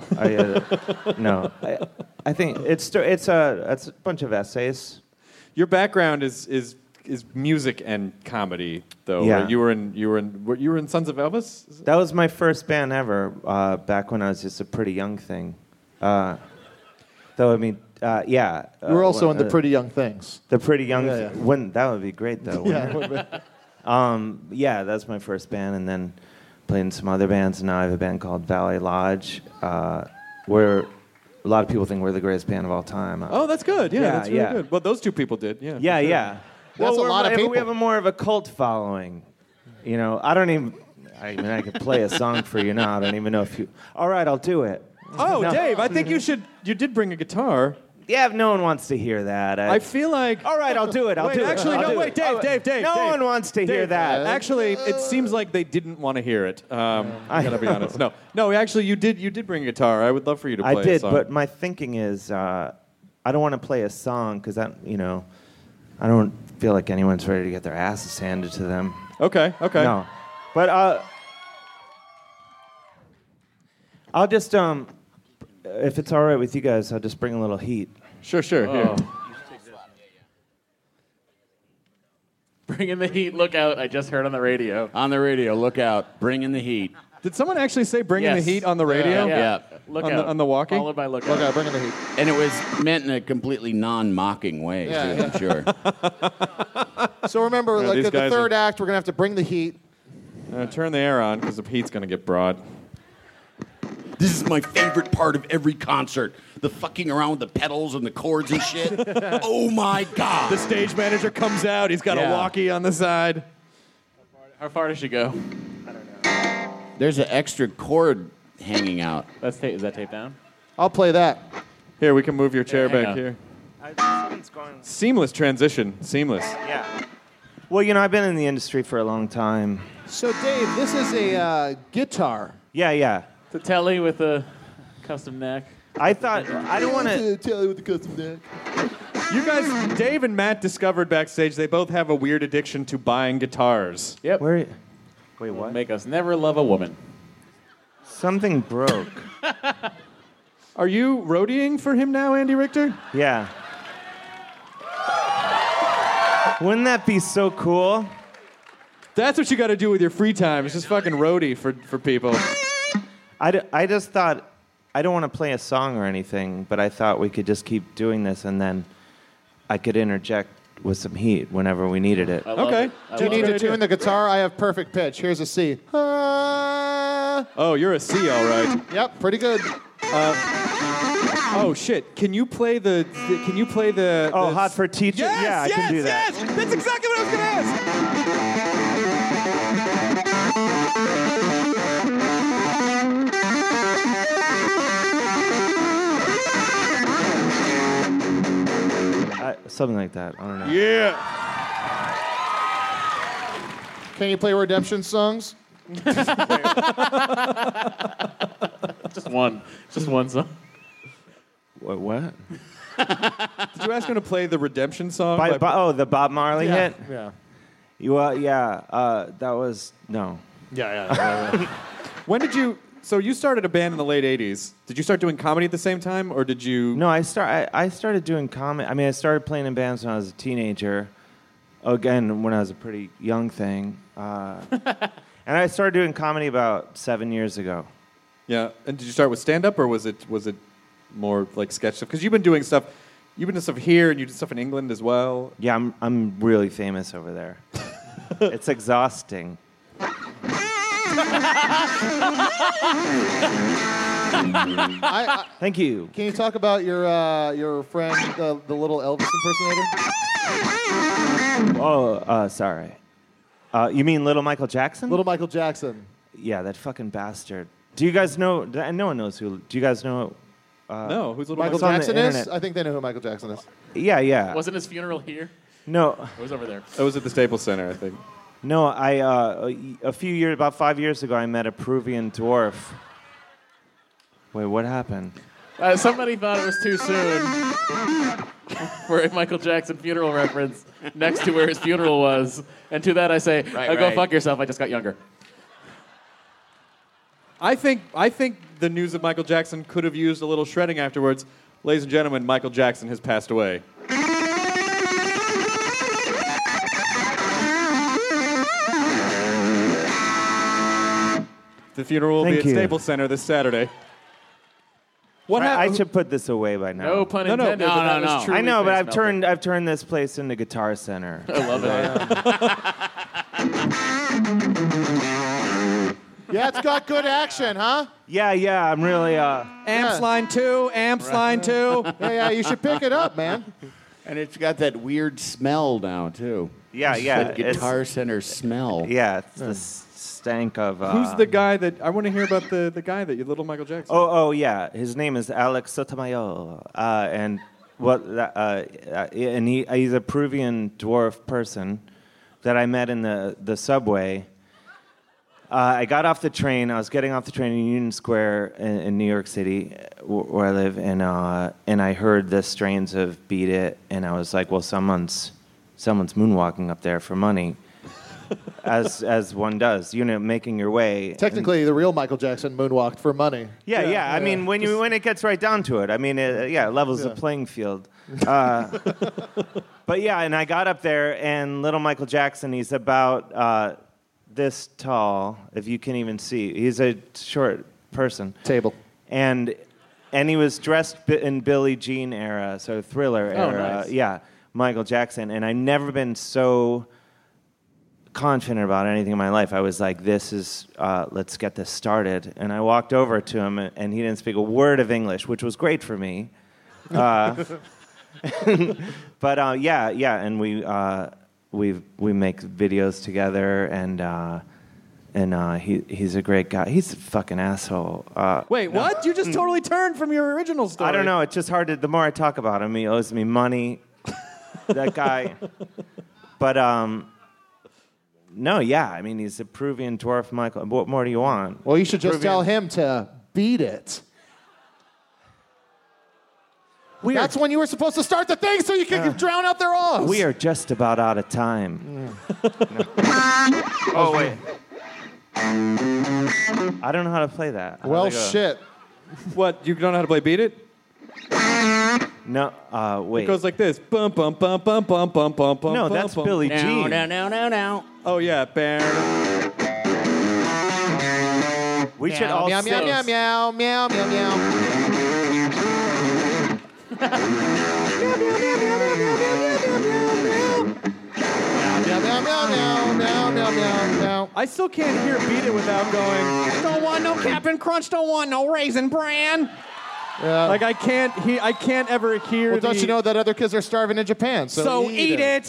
I think it's a bunch of essays. Your background is music and comedy, though. Yeah. Right? You were in Sons of Elvis? That was my first band ever. Back when I was just a pretty young thing. Though I mean, yeah. You were also in the Pretty Young Things. The Pretty Young. Yeah. That would be great, though. Yeah, that's my first band, and then played in some other bands. And now I have a band called Valley Lodge, where a lot of people think we're the greatest band of all time. Oh, that's good. Yeah, that's really yeah. good. Well, those two people did. Yeah. Yeah, for sure. yeah. That's a lot of people. We have more of a cult following. You know, I could play a song for you now. I don't even know if you. All right, I'll do it. Oh, No. Dave, I think you should. You did bring a guitar. Yeah, no one wants to hear that. I feel like. All right, I'll do it. I'll Wait, do it. actually, I'll no, do wait, it. Dave. No Dave. one wants to hear Dave, that. Actually, it seems like they didn't want to hear it. I gotta be honest. No. Actually, you did bring a guitar. I would love for you to play. I did, a song. but my thinking is, I don't want to play a song because I don't feel like anyone's ready to get their asses handed to them. Okay. No, but I'll just if it's all right with you guys, I'll just bring a little heat. Sure. Here. Bring in the heat. Look out. I just heard on the radio. On the radio, look out. Bring in the heat. Did someone actually say "bring in the Yes. heat" on the radio? Yeah. Look on out. on the walkie. Followed by look Look out. out, bring in the heat. And it was meant in a completely non-mocking way, too, I'm sure. So remember, Yeah, like these at the guys third act, we're going to have to bring the heat. Turn the air on because the heat's gonna get broad. This is my favorite part of every concert. The fucking around with the pedals and the chords and shit. Oh, my God. The stage manager comes out. He's got a walkie on the side. How far does she go? There's an extra cord hanging out. Is that taped down? I'll play that. Here, we can move your chair hang back on. here. Someone's going. Seamless transition. Seamless. Yeah. Well, I've been in the industry for a long time. So, Dave, this is a guitar. Yeah. The telly with a custom neck. I thought I don't want to. tell you with the custom deck. You guys, Dave and Matt discovered backstage they both have a weird addiction to buying guitars. Yep. Wait, what? Make us never love a woman. Something broke. Are you roadieing for him now, Andy Richter? Yeah. Wouldn't that be so cool? That's what you got to do with your free time. It's just fucking roadie for people. I just thought, I don't want to play a song or anything, but I thought we could just keep doing this, and then I could interject with some heat whenever we needed it. Okay. Do you need to tune the guitar? I have perfect pitch. Here's a C. Oh, you're a C, all right. Yep, pretty good. Oh shit! Can you play the? Oh, Hot for Teacher? Yes, yeah, I can do that. Yes, that's exactly what I was gonna ask. Something like that. I don't know. Yeah. Can you play Redemption songs? Just one song. What? Did you ask him to play the Redemption song? The Bob Marley hit? Yeah. That was, no. Yeah. When did you? So you started a band in the late '80s. Did you start doing comedy at the same time, or did you? No, I started doing comedy. I mean, I started playing in bands when I was a teenager. Again, when I was a pretty young thing. And I started doing comedy about 7 years ago. Yeah. And did you start with stand-up, or was it more like sketch stuff? Because you've been doing stuff. You've been doing stuff here, and you did stuff in England as well. Yeah, I'm really famous over there. It's exhausting. Thank you. Can you talk about your friend, the little Elvis impersonator? Oh, sorry. You mean Little Michael Jackson? Little Michael Jackson. Yeah, that fucking bastard. Do you guys know? No one knows who. Do you guys know? No, who's Little Michael Michael Jackson is? internet. I think they know who Michael Jackson is. Yeah. Wasn't his funeral here? No. It was over there. It was at the Staples Center, I think. No, about 5 years ago, I met a Peruvian dwarf. Wait, what happened? Somebody thought it was too soon for a Michael Jackson funeral reference next to where his funeral was. And to that I say, go fuck yourself, I just got younger. I think the news of Michael Jackson could have used a little shredding afterwards. Ladies and gentlemen, Michael Jackson has passed away. The funeral will be at Staples Center this Saturday. What happened? I should put this away by now. No pun intended. No. I know, but I've turned this place into Guitar Center. I love it. Yeah, it's got good action, huh? Yeah, I'm really... Amps line 2, amps line 2. Yeah, you should pick it up, man. And it's got that weird smell now, too. Yeah. That Guitar Center smell. Yeah, it's the stank of... Who's the guy that... I want to hear about the guy that you Little Michael Jackson. Oh, yeah. His name is Alex Sotomayor. And he's a Peruvian dwarf person that I met in the subway. I got off the train. I was getting off the train in Union Square in New York City, where I live, and I heard the strains of "Beat It," and I was like, "Well, someone's moonwalking up there for money," as one does, making your way. Technically, the real Michael Jackson moonwalked for money. Yeah. I mean, when it gets right down to it, I mean, it levels the playing field. But yeah, and I got up there, and Little Michael Jackson, he's about this tall, if you can even see. He's a short person. Table. And he was dressed in Billie Jean era, so Thriller era. Nice. Yeah, Michael Jackson. And I've never been so confident about anything in my life. I was like, this is, let's get this started. And I walked over to him, and he didn't speak a word of English, which was great for me. But and we make videos together, and he's a great guy. He's a fucking asshole. Wait, what? You just totally turned from your original story. I don't know. It's just hard to. The more I talk about him, he owes me money. That guy. But no, yeah. I mean, he's a Peruvian dwarf, Michael. What more do you want? Well, you should just tell him to beat it. That's when you were supposed to start the thing so you could drown out their awes. We are just about out of time. Oh, wait. I don't know how to play that. Well, shit. What, you don't know how to play Beat It? No, wait. It goes like this. Bum, bum, bum, bum, bum, bum, bum, bum, No, bum, that's bum. Billie Jean. No. Oh, yeah. Bear. We should all meow, sing. meow, meow, meow, meow, meow, meow. Meow, meow, meow, meow, meow, meow, meow, meow. I still can't hear Beat It without going, don't want no Captain Crunch, don't want no Raisin Bran. Yeah. Like, I can't ever hear Well, don't you know that other kids are starving in Japan? So eat it.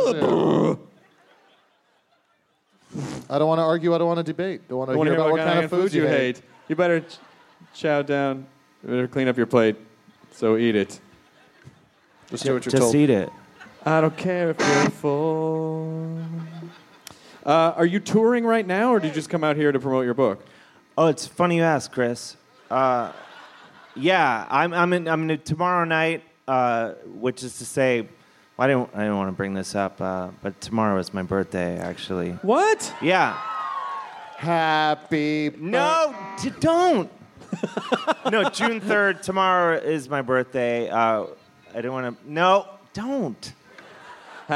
I don't want to argue. I don't want to debate. Don't want to hear about what kind of foods you hate. You better chow down. You better clean up your plate. So eat it. Just do what you're Just told. eat it. I don't care if you're full. Are you touring right now, or did you just come out here to promote your book? Oh, it's funny you ask, Chris. Yeah, I'm in tomorrow night, which is to say, I didn't want to bring this up, but tomorrow is my birthday, actually. What? Yeah. Happy. No, don't. No, June 3rd. Tomorrow is my birthday. I didn't want to. No, don't. No.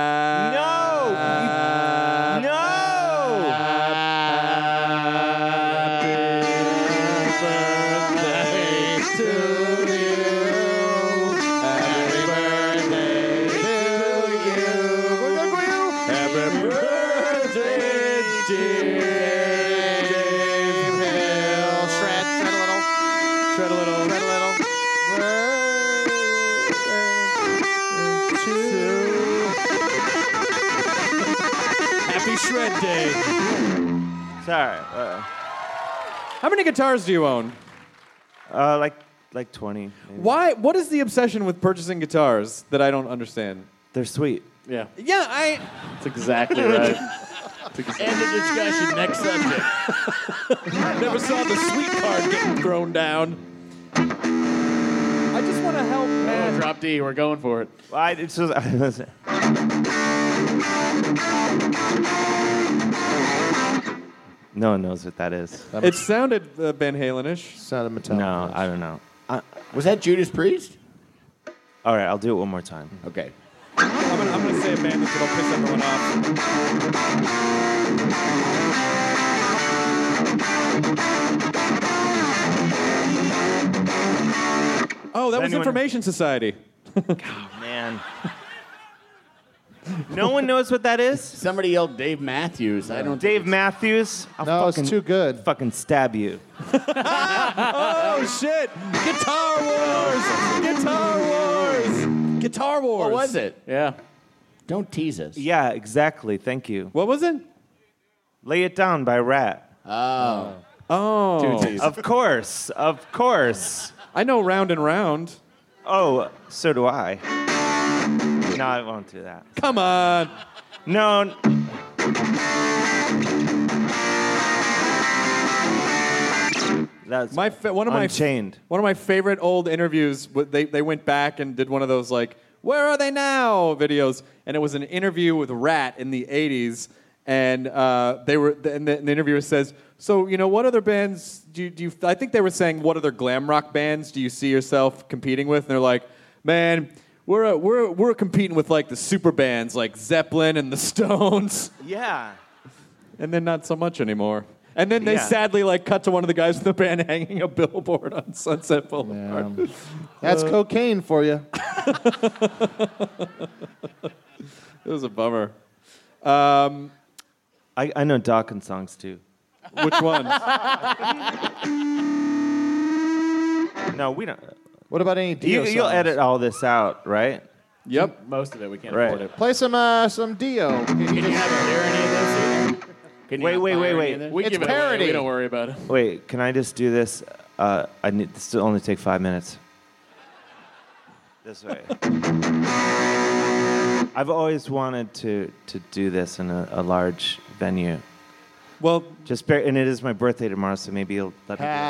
Shred Day. Sorry. How many guitars do you own? Like 20. Maybe. Why? What is the obsession with purchasing guitars that I don't understand? They're sweet. Yeah. Yeah, That's exactly right. End of discussion. Next subject. Never saw the sweet card getting thrown down. I just want to help Matt. Oh, drop D. We're going for it. No one knows what that is. It sounded Van Halen-ish. Sounded Metallica. No, I don't know. Was that Judas Priest? All right, I'll do it one more time. Okay. I'm gonna say a band that's gonna piss everyone off. Oh, that was Information Society. Oh, man. No one knows what that is? Somebody yelled Dave Matthews. I don't. Dave Matthews? No, it's too good. Fucking stab you. Oh, shit. Guitar Wars. Guitar Wars. What was it? Yeah. Don't tease us. Yeah, exactly. Thank you. What was it? Lay It Down by Rat. Oh. Oh. Of course. Of course. I know Round and Round. Oh, so do I. No, I won't do that. Come on. No. That's Unchained. One of my favorite old interviews. They went back and did one of those like "Where Are They Now" videos, and it was an interview with Rat in the '80s, and the interviewer says, "So what other bands do you?" I think they were saying, "What other glam rock bands do you see yourself competing with?" And they're like, "Man, we're competing with like the super bands like Zeppelin and the Stones." Yeah. And then not so much anymore. And then they sadly cut to one of the guys in the band hanging a billboard on Sunset Boulevard. Yeah. That's cocaine for you. It was a bummer. I know Dawkins songs too. Which ones? No, we don't. What about any Dio songs? You'll edit all this out, right? Yep. Most of it. We can't Right. afford it. Play some Dio. Can you have it hear any of this either? Can you Wait, not wait, fire wait, any wait. of this? We It's give it parody. away. We don't worry about it. Wait, can I just do this? I need this to only take 5 minutes. This way. I've always wanted to do this in a large venue. Well, And it is my birthday tomorrow, so maybe you'll let me do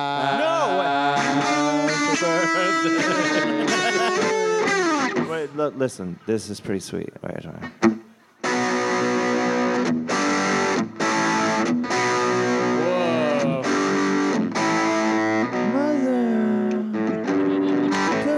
it. Wait, listen, this is pretty sweet. Wait. Whoa.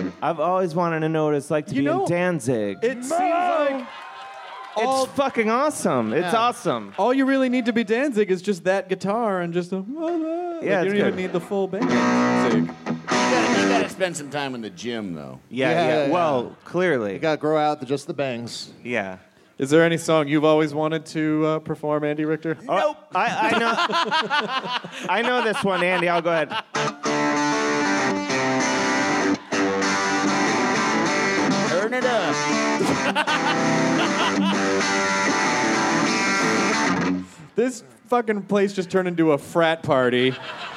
I've always wanted to know what it's like to be in Danzig. It seems like it's fucking awesome. It's awesome. all you really need to be Danzig is just that guitar and just a. Yeah, you don't it's even good. need the full band. Danzig. You gotta spend some time in the gym, though. Yeah. Well, clearly. You gotta grow out just the bangs. Yeah. Is there any song you've always wanted to perform, Andy Richter? Nope. I know. I know this one, Andy. I'll go ahead. Turn it up. This fucking place just turned into a frat party.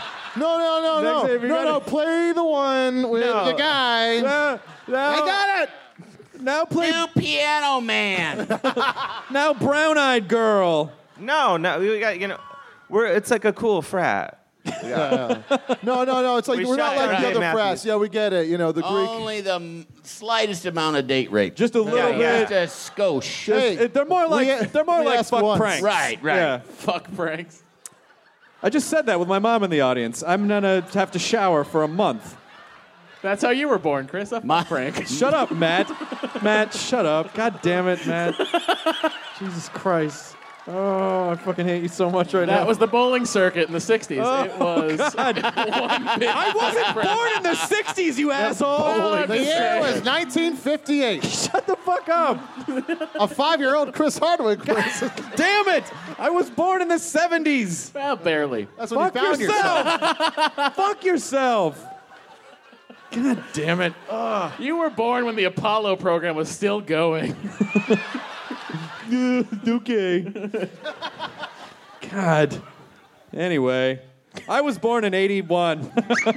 No. Play the one with the guy. No. I got it. Now play. New Piano Man. Now brown-eyed girl. No. We got, it's like a cool frat. No. It's like We we're not shot like Ryan the other Matthews. frats. Yeah, we get it. The Greek. Only the slightest amount of date rape. Just a little bit. Just a skosh. Hey, They're more like we asked fuck once. pranks. Right. Yeah. Fuck pranks. I just said that with my mom in the audience. I'm gonna have to shower for a month. That's how you were born, Chris. A fuck prank. Shut up, Matt. Matt, shut up. God damn it, Matt. Jesus Christ. Oh, I fucking hate you so much right now. That was the bowling circuit in the 60s. Oh, it was God. one big I wasn't born in the 60s, you asshole. The year was 1958. Shut the fuck up. A 5-year-old Chris Hardwick. Damn it. I was born in the 70s. well, barely. That's when Fuck you found yourself. yourself. Fuck yourself. God damn it. You were born when the Apollo program was still going. Okay. God. Anyway, I was born in 81.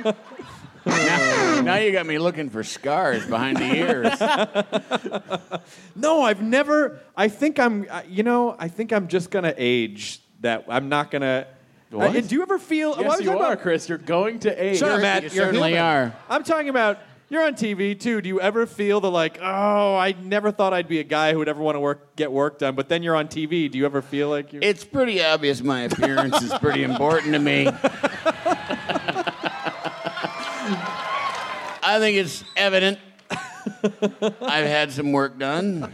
Now you got me looking for scars behind the ears. No, I've never. I think I'm just gonna age. That I'm not gonna. What? Do you ever feel? Yes, you are, Chris. You're going to age. Shut up, Matt. You You're certainly human. are. I'm talking about. You're on TV too. Do you ever feel I never thought I'd be a guy who would ever want to get work done, but then you're on TV. Do you ever feel like you? It's pretty obvious my appearance is pretty important to me. I think it's evident. I've had some work done.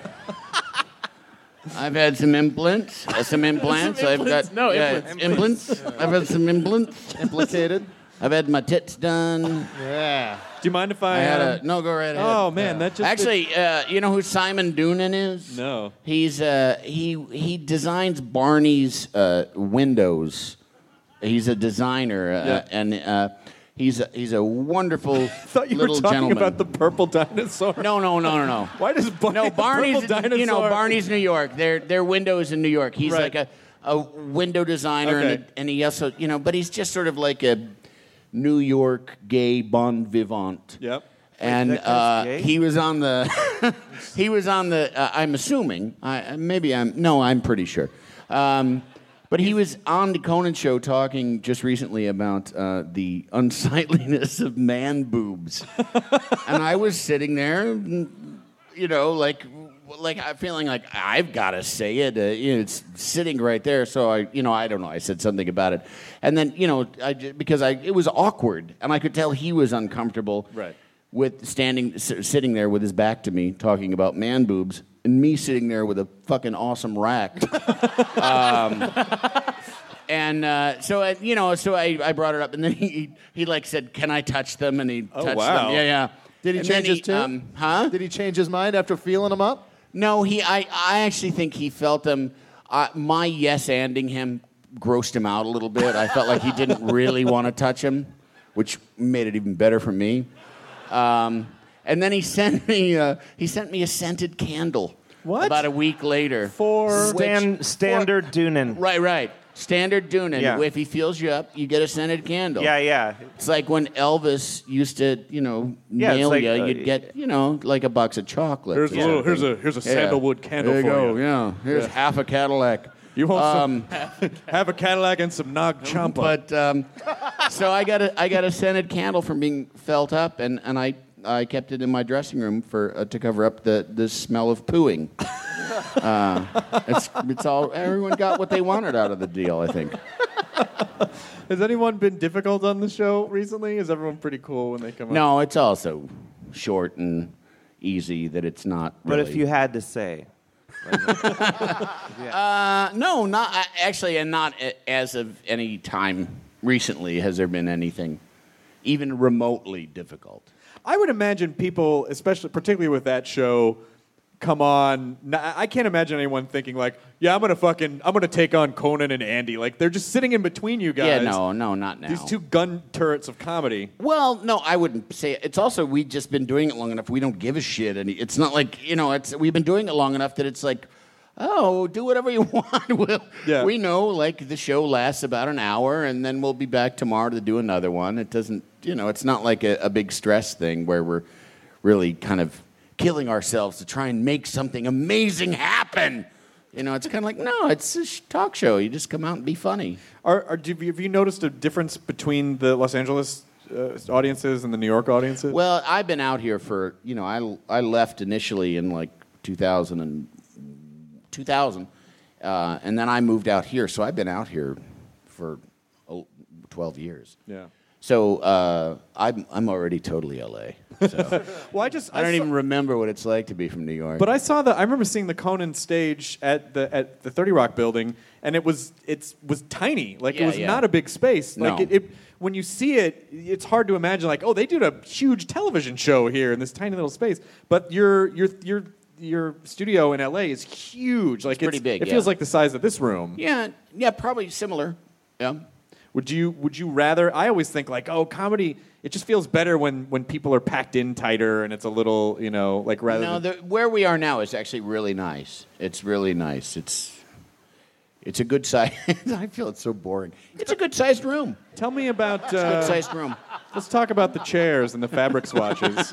I've had some implants. I've got implants. I've had some implants. Implicated. I've had my tits done. Yeah. Do you mind if I? No, go right ahead. Oh man, that just Actually, you know who Simon Doonan is? No. He's he designs Barney's windows. He's a designer, and he's a wonderful I thought you little were talking gentleman. about the purple dinosaur. No. Why does Barney? No, the Barney's purple dinosaur? Barney's New York. Their windows in New York. He's Right. like a window designer, Okay. and he also but he's just sort of like a New York gay bon vivant. Yep. And that guy's gay? he was on the I'm assuming I'm pretty sure. But he was on the Conan show talking just recently about the unsightliness of man boobs. And I was sitting there, like I'm feeling like I've got to say it. It's sitting right there, so I don't know. I said something about it, and then it was awkward, and I could tell he was uncomfortable. Right. With sitting there with his back to me, talking about man boobs, and me sitting there with a fucking awesome rack. So I brought it up, and then he said, "Can I touch them?" And he touched wow. them. Yeah. Did he And change then his tune? Did he change his mind after feeling them up? No, I actually think he felt them. My yes-anding him grossed him out a little bit. I felt like he didn't really want to touch him, which made it even better for me. And then he sent me a scented candle. What? About a week later. Standard Doonan. Right. Standard Doonan. Yeah. If he fills you up, you get a scented candle. Yeah. It's like when Elvis used to, nail like, you, you'd get, like a box of chocolate. Here's a sandalwood candle there you for go. you. Yeah. Here's half a Cadillac. You want have a Cadillac and some Nag Champa. But so I got a scented candle from being felt up, and I kept it in my dressing room to cover up the smell of pooing. It's all everyone got what they wanted out of the deal, I think. Has anyone been difficult on the show recently? Is everyone pretty cool when they come up? No, it's also short and easy that it's not. But Really. if you had to say, no, not actually, and not as of any time recently has there been anything even remotely difficult. I would imagine people, particularly with that show, come on. I can't imagine anyone thinking like, "Yeah, I'm gonna take on Conan and Andy." Like they're just sitting in between you guys. Yeah, no, not now. These two gun turrets of comedy. Well, no, I wouldn't say it. It's also we've just been doing it long enough. We don't give a shit, and it's not like we've been doing it long enough that it's like, oh, do whatever you want. We know like the show lasts about an hour, and then we'll be back tomorrow to do another one. It doesn't, it's not like a big stress thing where we're really kind of killing ourselves to try and make something amazing happen. It's kind of like, no, it's a talk show. You just come out and be funny. Have you noticed a difference between the Los Angeles audiences and the New York audiences? Well, I've been out here for, I left initially in like 2000, and then I moved out here. So I've been out here for 12 years. Yeah. So I'm already totally LA. So. Well, I don't even remember what it's like to be from New York. But I remember seeing the Conan stage at the 30 Rock building, and it was tiny. Like it was not a big space. Like No. When you see it, it's hard to imagine like, oh, they did a huge television show here in this tiny little space. But your studio in LA is huge. Like it's pretty big. It feels like the size of this room. Yeah, probably similar. Yeah. Would you rather? I always think like, oh, comedy. It just feels better when people are packed in tighter and it's a little, like rather. No, where we are now is actually really nice. It's really nice. It's a good size. I feel it's so boring. It's a good sized room. Tell me about. It's a good sized room. Let's talk about the chairs and the fabric swatches.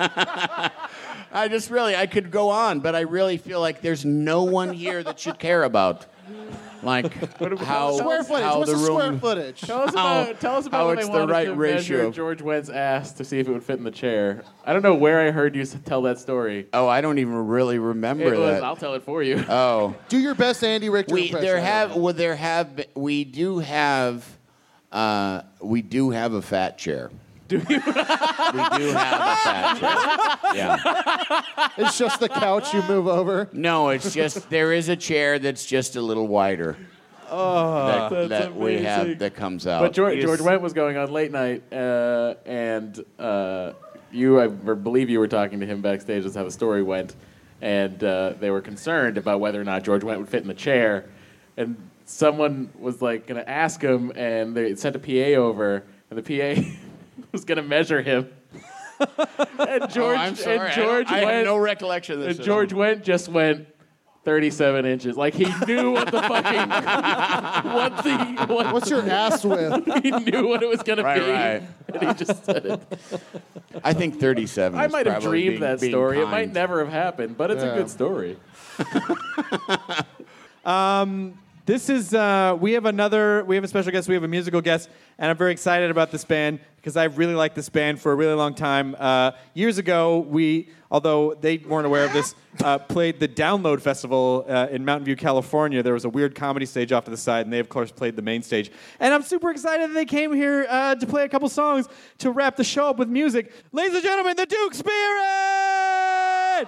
I could go on, but I really feel like there's no one here that should care about. Like how square footage. How What's the the room, square footage? Tell us about when it's they the wanted right to ratio. measure George Wentz's ass to see if it would fit in the chair. I don't know where I heard you tell that story. Oh, I don't even really remember that. I'll tell it for you. Oh, Do your best Andy Richter impression. We do have a fat chair. Do you? We do have a fat chair. Yeah. It's just the couch you move over. No, it's just there is a chair that's just a little wider. Oh, that we have that comes out. But George Wendt was going on late night, and I believe you were talking to him backstage. That's how the story went, and they were concerned about whether or not George Wendt would fit in the chair, and someone was like going to ask him, and they sent a PA over, and the PA was going to measure him. And George, I'm sorry. and George I went, have no recollection of this. And George Wendt just went 37 inches. Like he knew what the fucking what's your ass width? He knew what it was going to be, Right. and he just said it. I think 37. I is might have probably dreamed that being story. It kind. might never have happened, but it's a good story. This is we have a special guest. We have a musical guest, and I'm very excited about this band because I really liked this band for a really long time. Years ago, although they weren't aware of this, played the Download Festival in Mountain View, California. There was a weird comedy stage off to the side, and they of course played the main stage. And I'm super excited that they came here to play a couple songs to wrap the show up with music. Ladies and gentlemen, the Duke Spirit!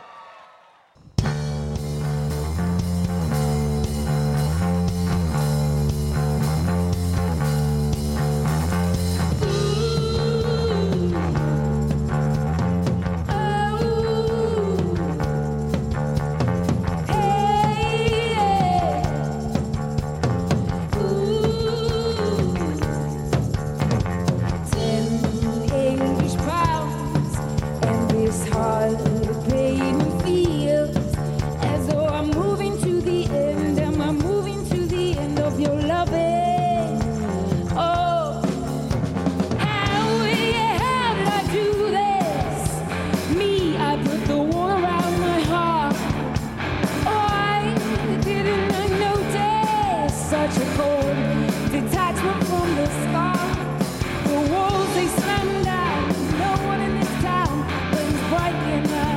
Bright in the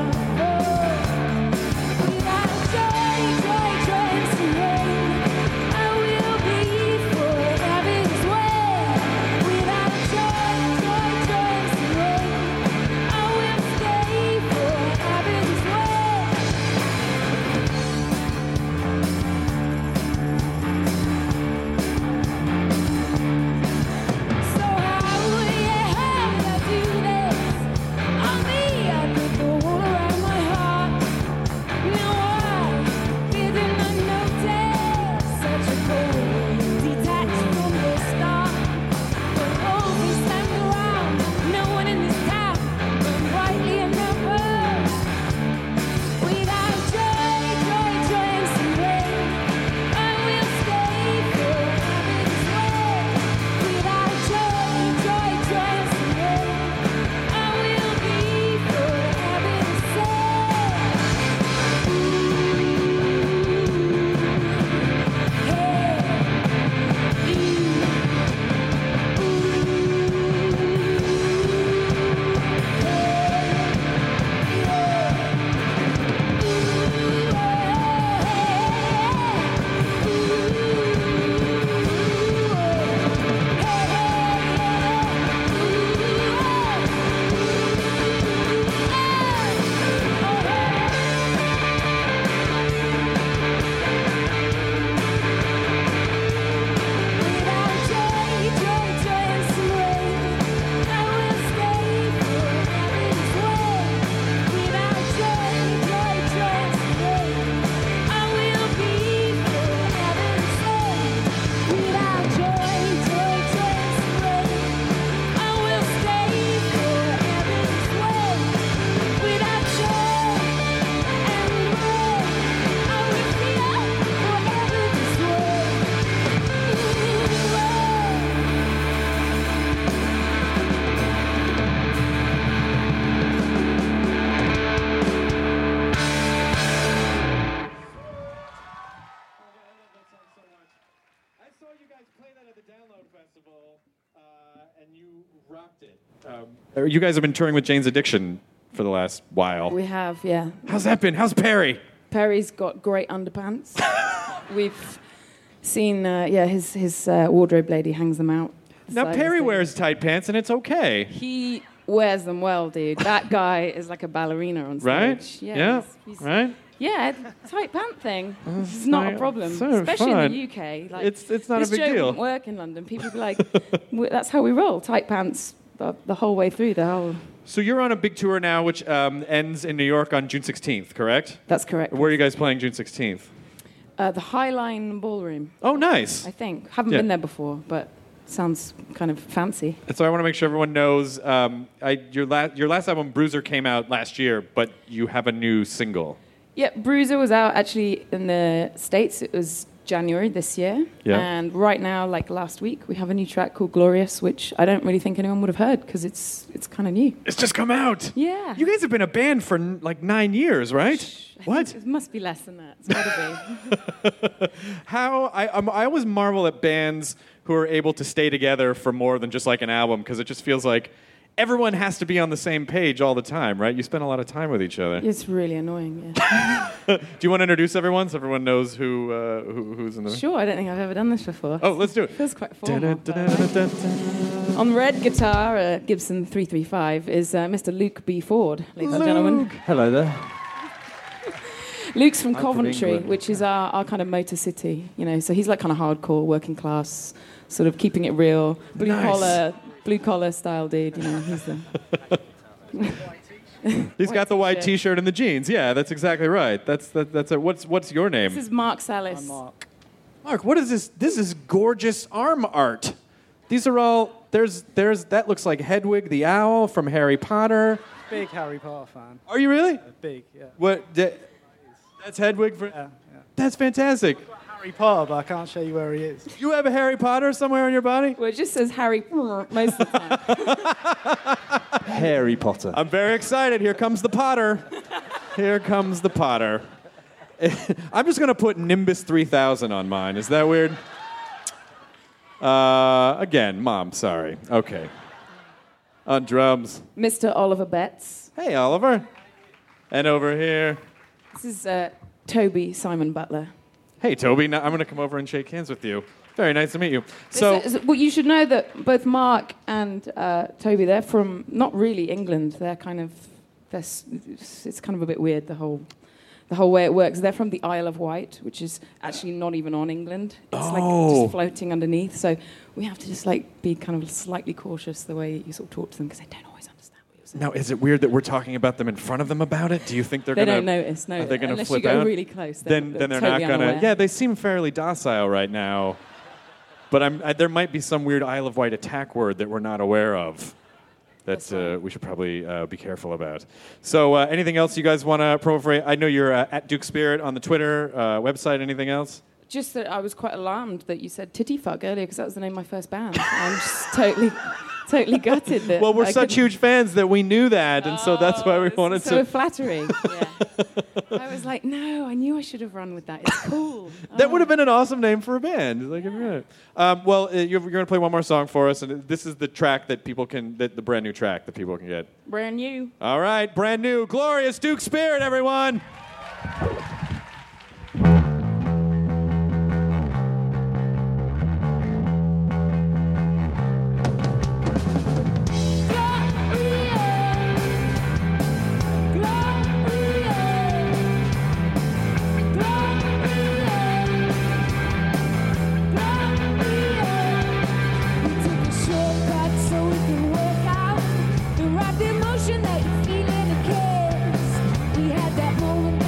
You guys have been touring with Jane's Addiction for the last while. We have, yeah. How's that been? How's Perry? Perry's got great underpants. We've seen, his wardrobe lady hangs them out. Now, Perry wears tight pants, and it's okay. He wears them well, dude. That guy is like a ballerina on stage. Right? Yeah. Right? Yeah, tight pant thing. It's not a problem, so especially fun. in the UK. Like, it's not a this big joke deal. wouldn't work in London. People would be like, that's how we roll. Tight pants the whole way through the whole. So you're on a big tour now, which ends in New York on June 16th, correct? That's correct. Where are you guys playing June 16th? The Highline Ballroom. Oh, nice. I think. Haven't been there before, but sounds kind of fancy. And so I want to make sure everyone knows your last album, Bruiser, came out last year, but you have a new single. Yeah, Bruiser was out actually in the States. It was January this year. Yeah. And right now, like last week, we have a new track called Glorious, which I don't really think anyone would have heard because it's kind of new. It's just come out. Yeah. You guys have been a band for like 9 years, right? What? It must be less than that. It's got to be. I always marvel at bands who are able to stay together for more than just like an album, because it just feels like everyone has to be on the same page all the time, right? You spend a lot of time with each other. It's really annoying, yeah. Do you want to introduce everyone so everyone knows who's in the... Sure, I don't think I've ever done this before. Oh, let's do it. Feels quite formal. On red guitar, Gibson 335, is Mr. Luke B. Ford, ladies and gentlemen. Hello there. Luke's from I'm from Coventry, England. which is our kind of motor city, you know. So he's like kind of hardcore, working class, sort of keeping it real, blue collar style dude. You know, he's the. He's got the white T-shirt and the jeans. Yeah, that's exactly right. That's it. What's your name? This is Mark Salis. Mark, what is this? This is gorgeous arm art. These are all. There's that looks like Hedwig the owl from Harry Potter. Big Harry Potter fan. Are you really? Big, yeah. What? That's Hedwig. Yeah. That's fantastic. Harry Potter, but I can't show you where he is. You have a Harry Potter somewhere on your body? Well, it just says Harry most of the time. Harry Potter. I'm very excited. Here comes the Potter. Here comes the Potter. I'm just going to put Nimbus 3000 on mine. Is that weird? Again, Mom, sorry. Okay. On drums. Mr. Oliver Betts. Hey, Oliver. And over here. This is Toby Simon Butler. Hey, Toby. Now I'm going to come over and shake hands with you. Very nice to meet you. Well, you should know that both Mark and Toby, they're from not really England. They're kind of, it's kind of a bit weird, the whole way it works. They're from the Isle of Wight, which is actually not even on England. It's like just floating underneath. So we have to just like be kind of slightly cautious the way you sort of talk to them because they don't always understand what you're saying. Now, is it weird that we're talking about them in front of them about it? Do you think they're they going to... don't notice, no. Are they going to Unless flip you go out? really close. Then they're totally not going to... unaware. Yeah, they seem fairly docile right now. But there might be some weird Isle of Wight attack word that we're not aware of that we should probably be careful about. So anything else you guys want to promo for? I know you're at Duke Spirit on the Twitter website. Anything else? Just that I was quite alarmed that you said Titty Fuck earlier because that was the name of my first band. I'm just totally gutted that. Well, we're I such couldn't- huge fans that we knew that, and so that's why we wanted so to. flattering. Yeah. I was like, no, I knew I should have run with that. It's cool. That would have been an awesome name for a band. Like, you're going to play one more song for us, and this is the track that people can, the brand new track that people can get. Brand new. All right, brand new, glorious Duke Spirit, everyone. Emotion that you feel in the kiss. We had that moment.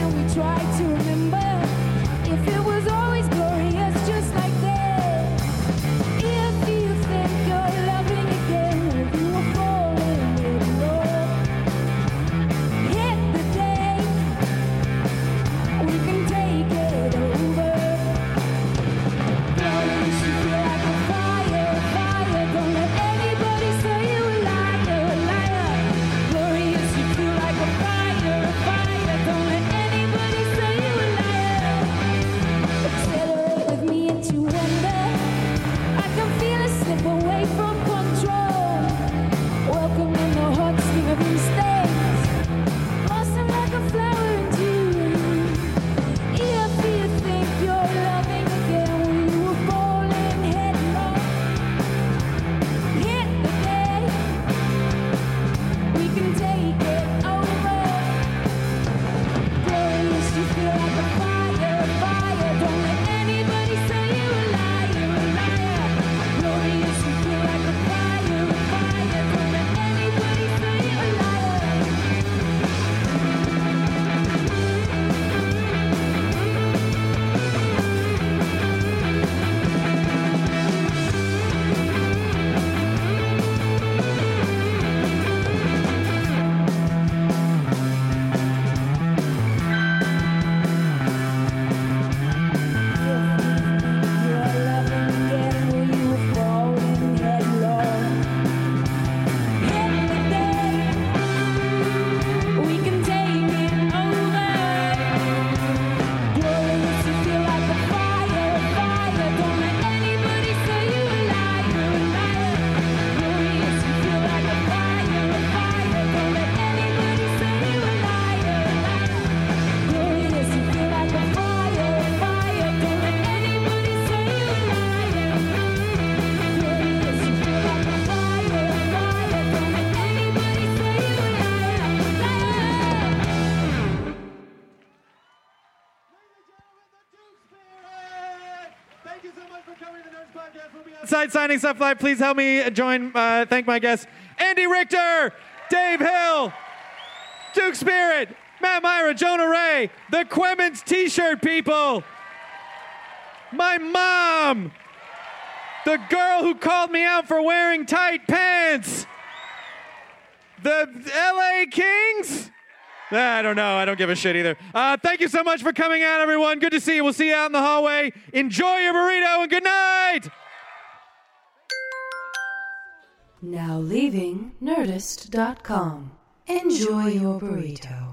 outside signing stuff live. Please help me thank my guests. Andy Richter, Dave Hill, Duke Spirit, Matt Myra, Jonah Ray, the Quemmons t-shirt people, my mom, the girl who called me out for wearing tight pants, the LA Kings. I don't know. I don't give a shit either. Thank you so much for coming out, everyone. Good to see you. We'll see you out in the hallway. Enjoy your burrito and good night. Now leaving Nerdist.com. Enjoy your burrito.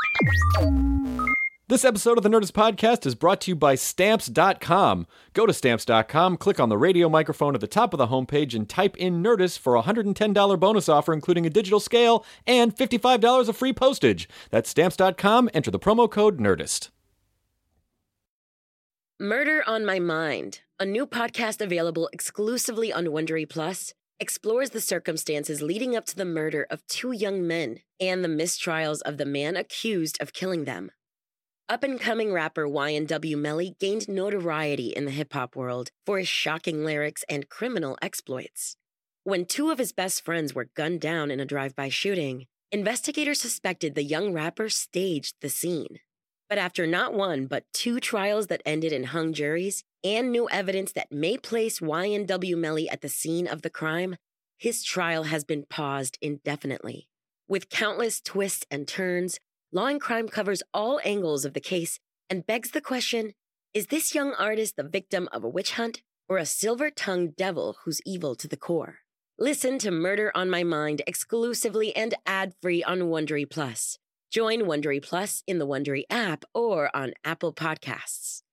This episode of the Nerdist Podcast is brought to you by Stamps.com. Go to Stamps.com, click on the radio microphone at the top of the homepage, and type in Nerdist for a $110 bonus offer, including a digital scale and $55 of free postage. That's Stamps.com. Enter the promo code Nerdist. Murder on My Mind, a new podcast available exclusively on Wondery Plus, explores the circumstances leading up to the murder of two young men and the mistrials of the man accused of killing them. Up-and-coming rapper YNW Melly gained notoriety in the hip-hop world for his shocking lyrics and criminal exploits. When two of his best friends were gunned down in a drive-by shooting, investigators suspected the young rapper staged the scene. But after not one but two trials that ended in hung juries and new evidence that may place YNW Melly at the scene of the crime, his trial has been paused indefinitely. With countless twists and turns, Law and Crime covers all angles of the case and begs the question, is this young artist the victim of a witch hunt or a silver-tongued devil who's evil to the core? Listen to Murder on My Mind exclusively and ad-free on Wondery Plus. Join Wondery Plus in the Wondery app or on Apple Podcasts.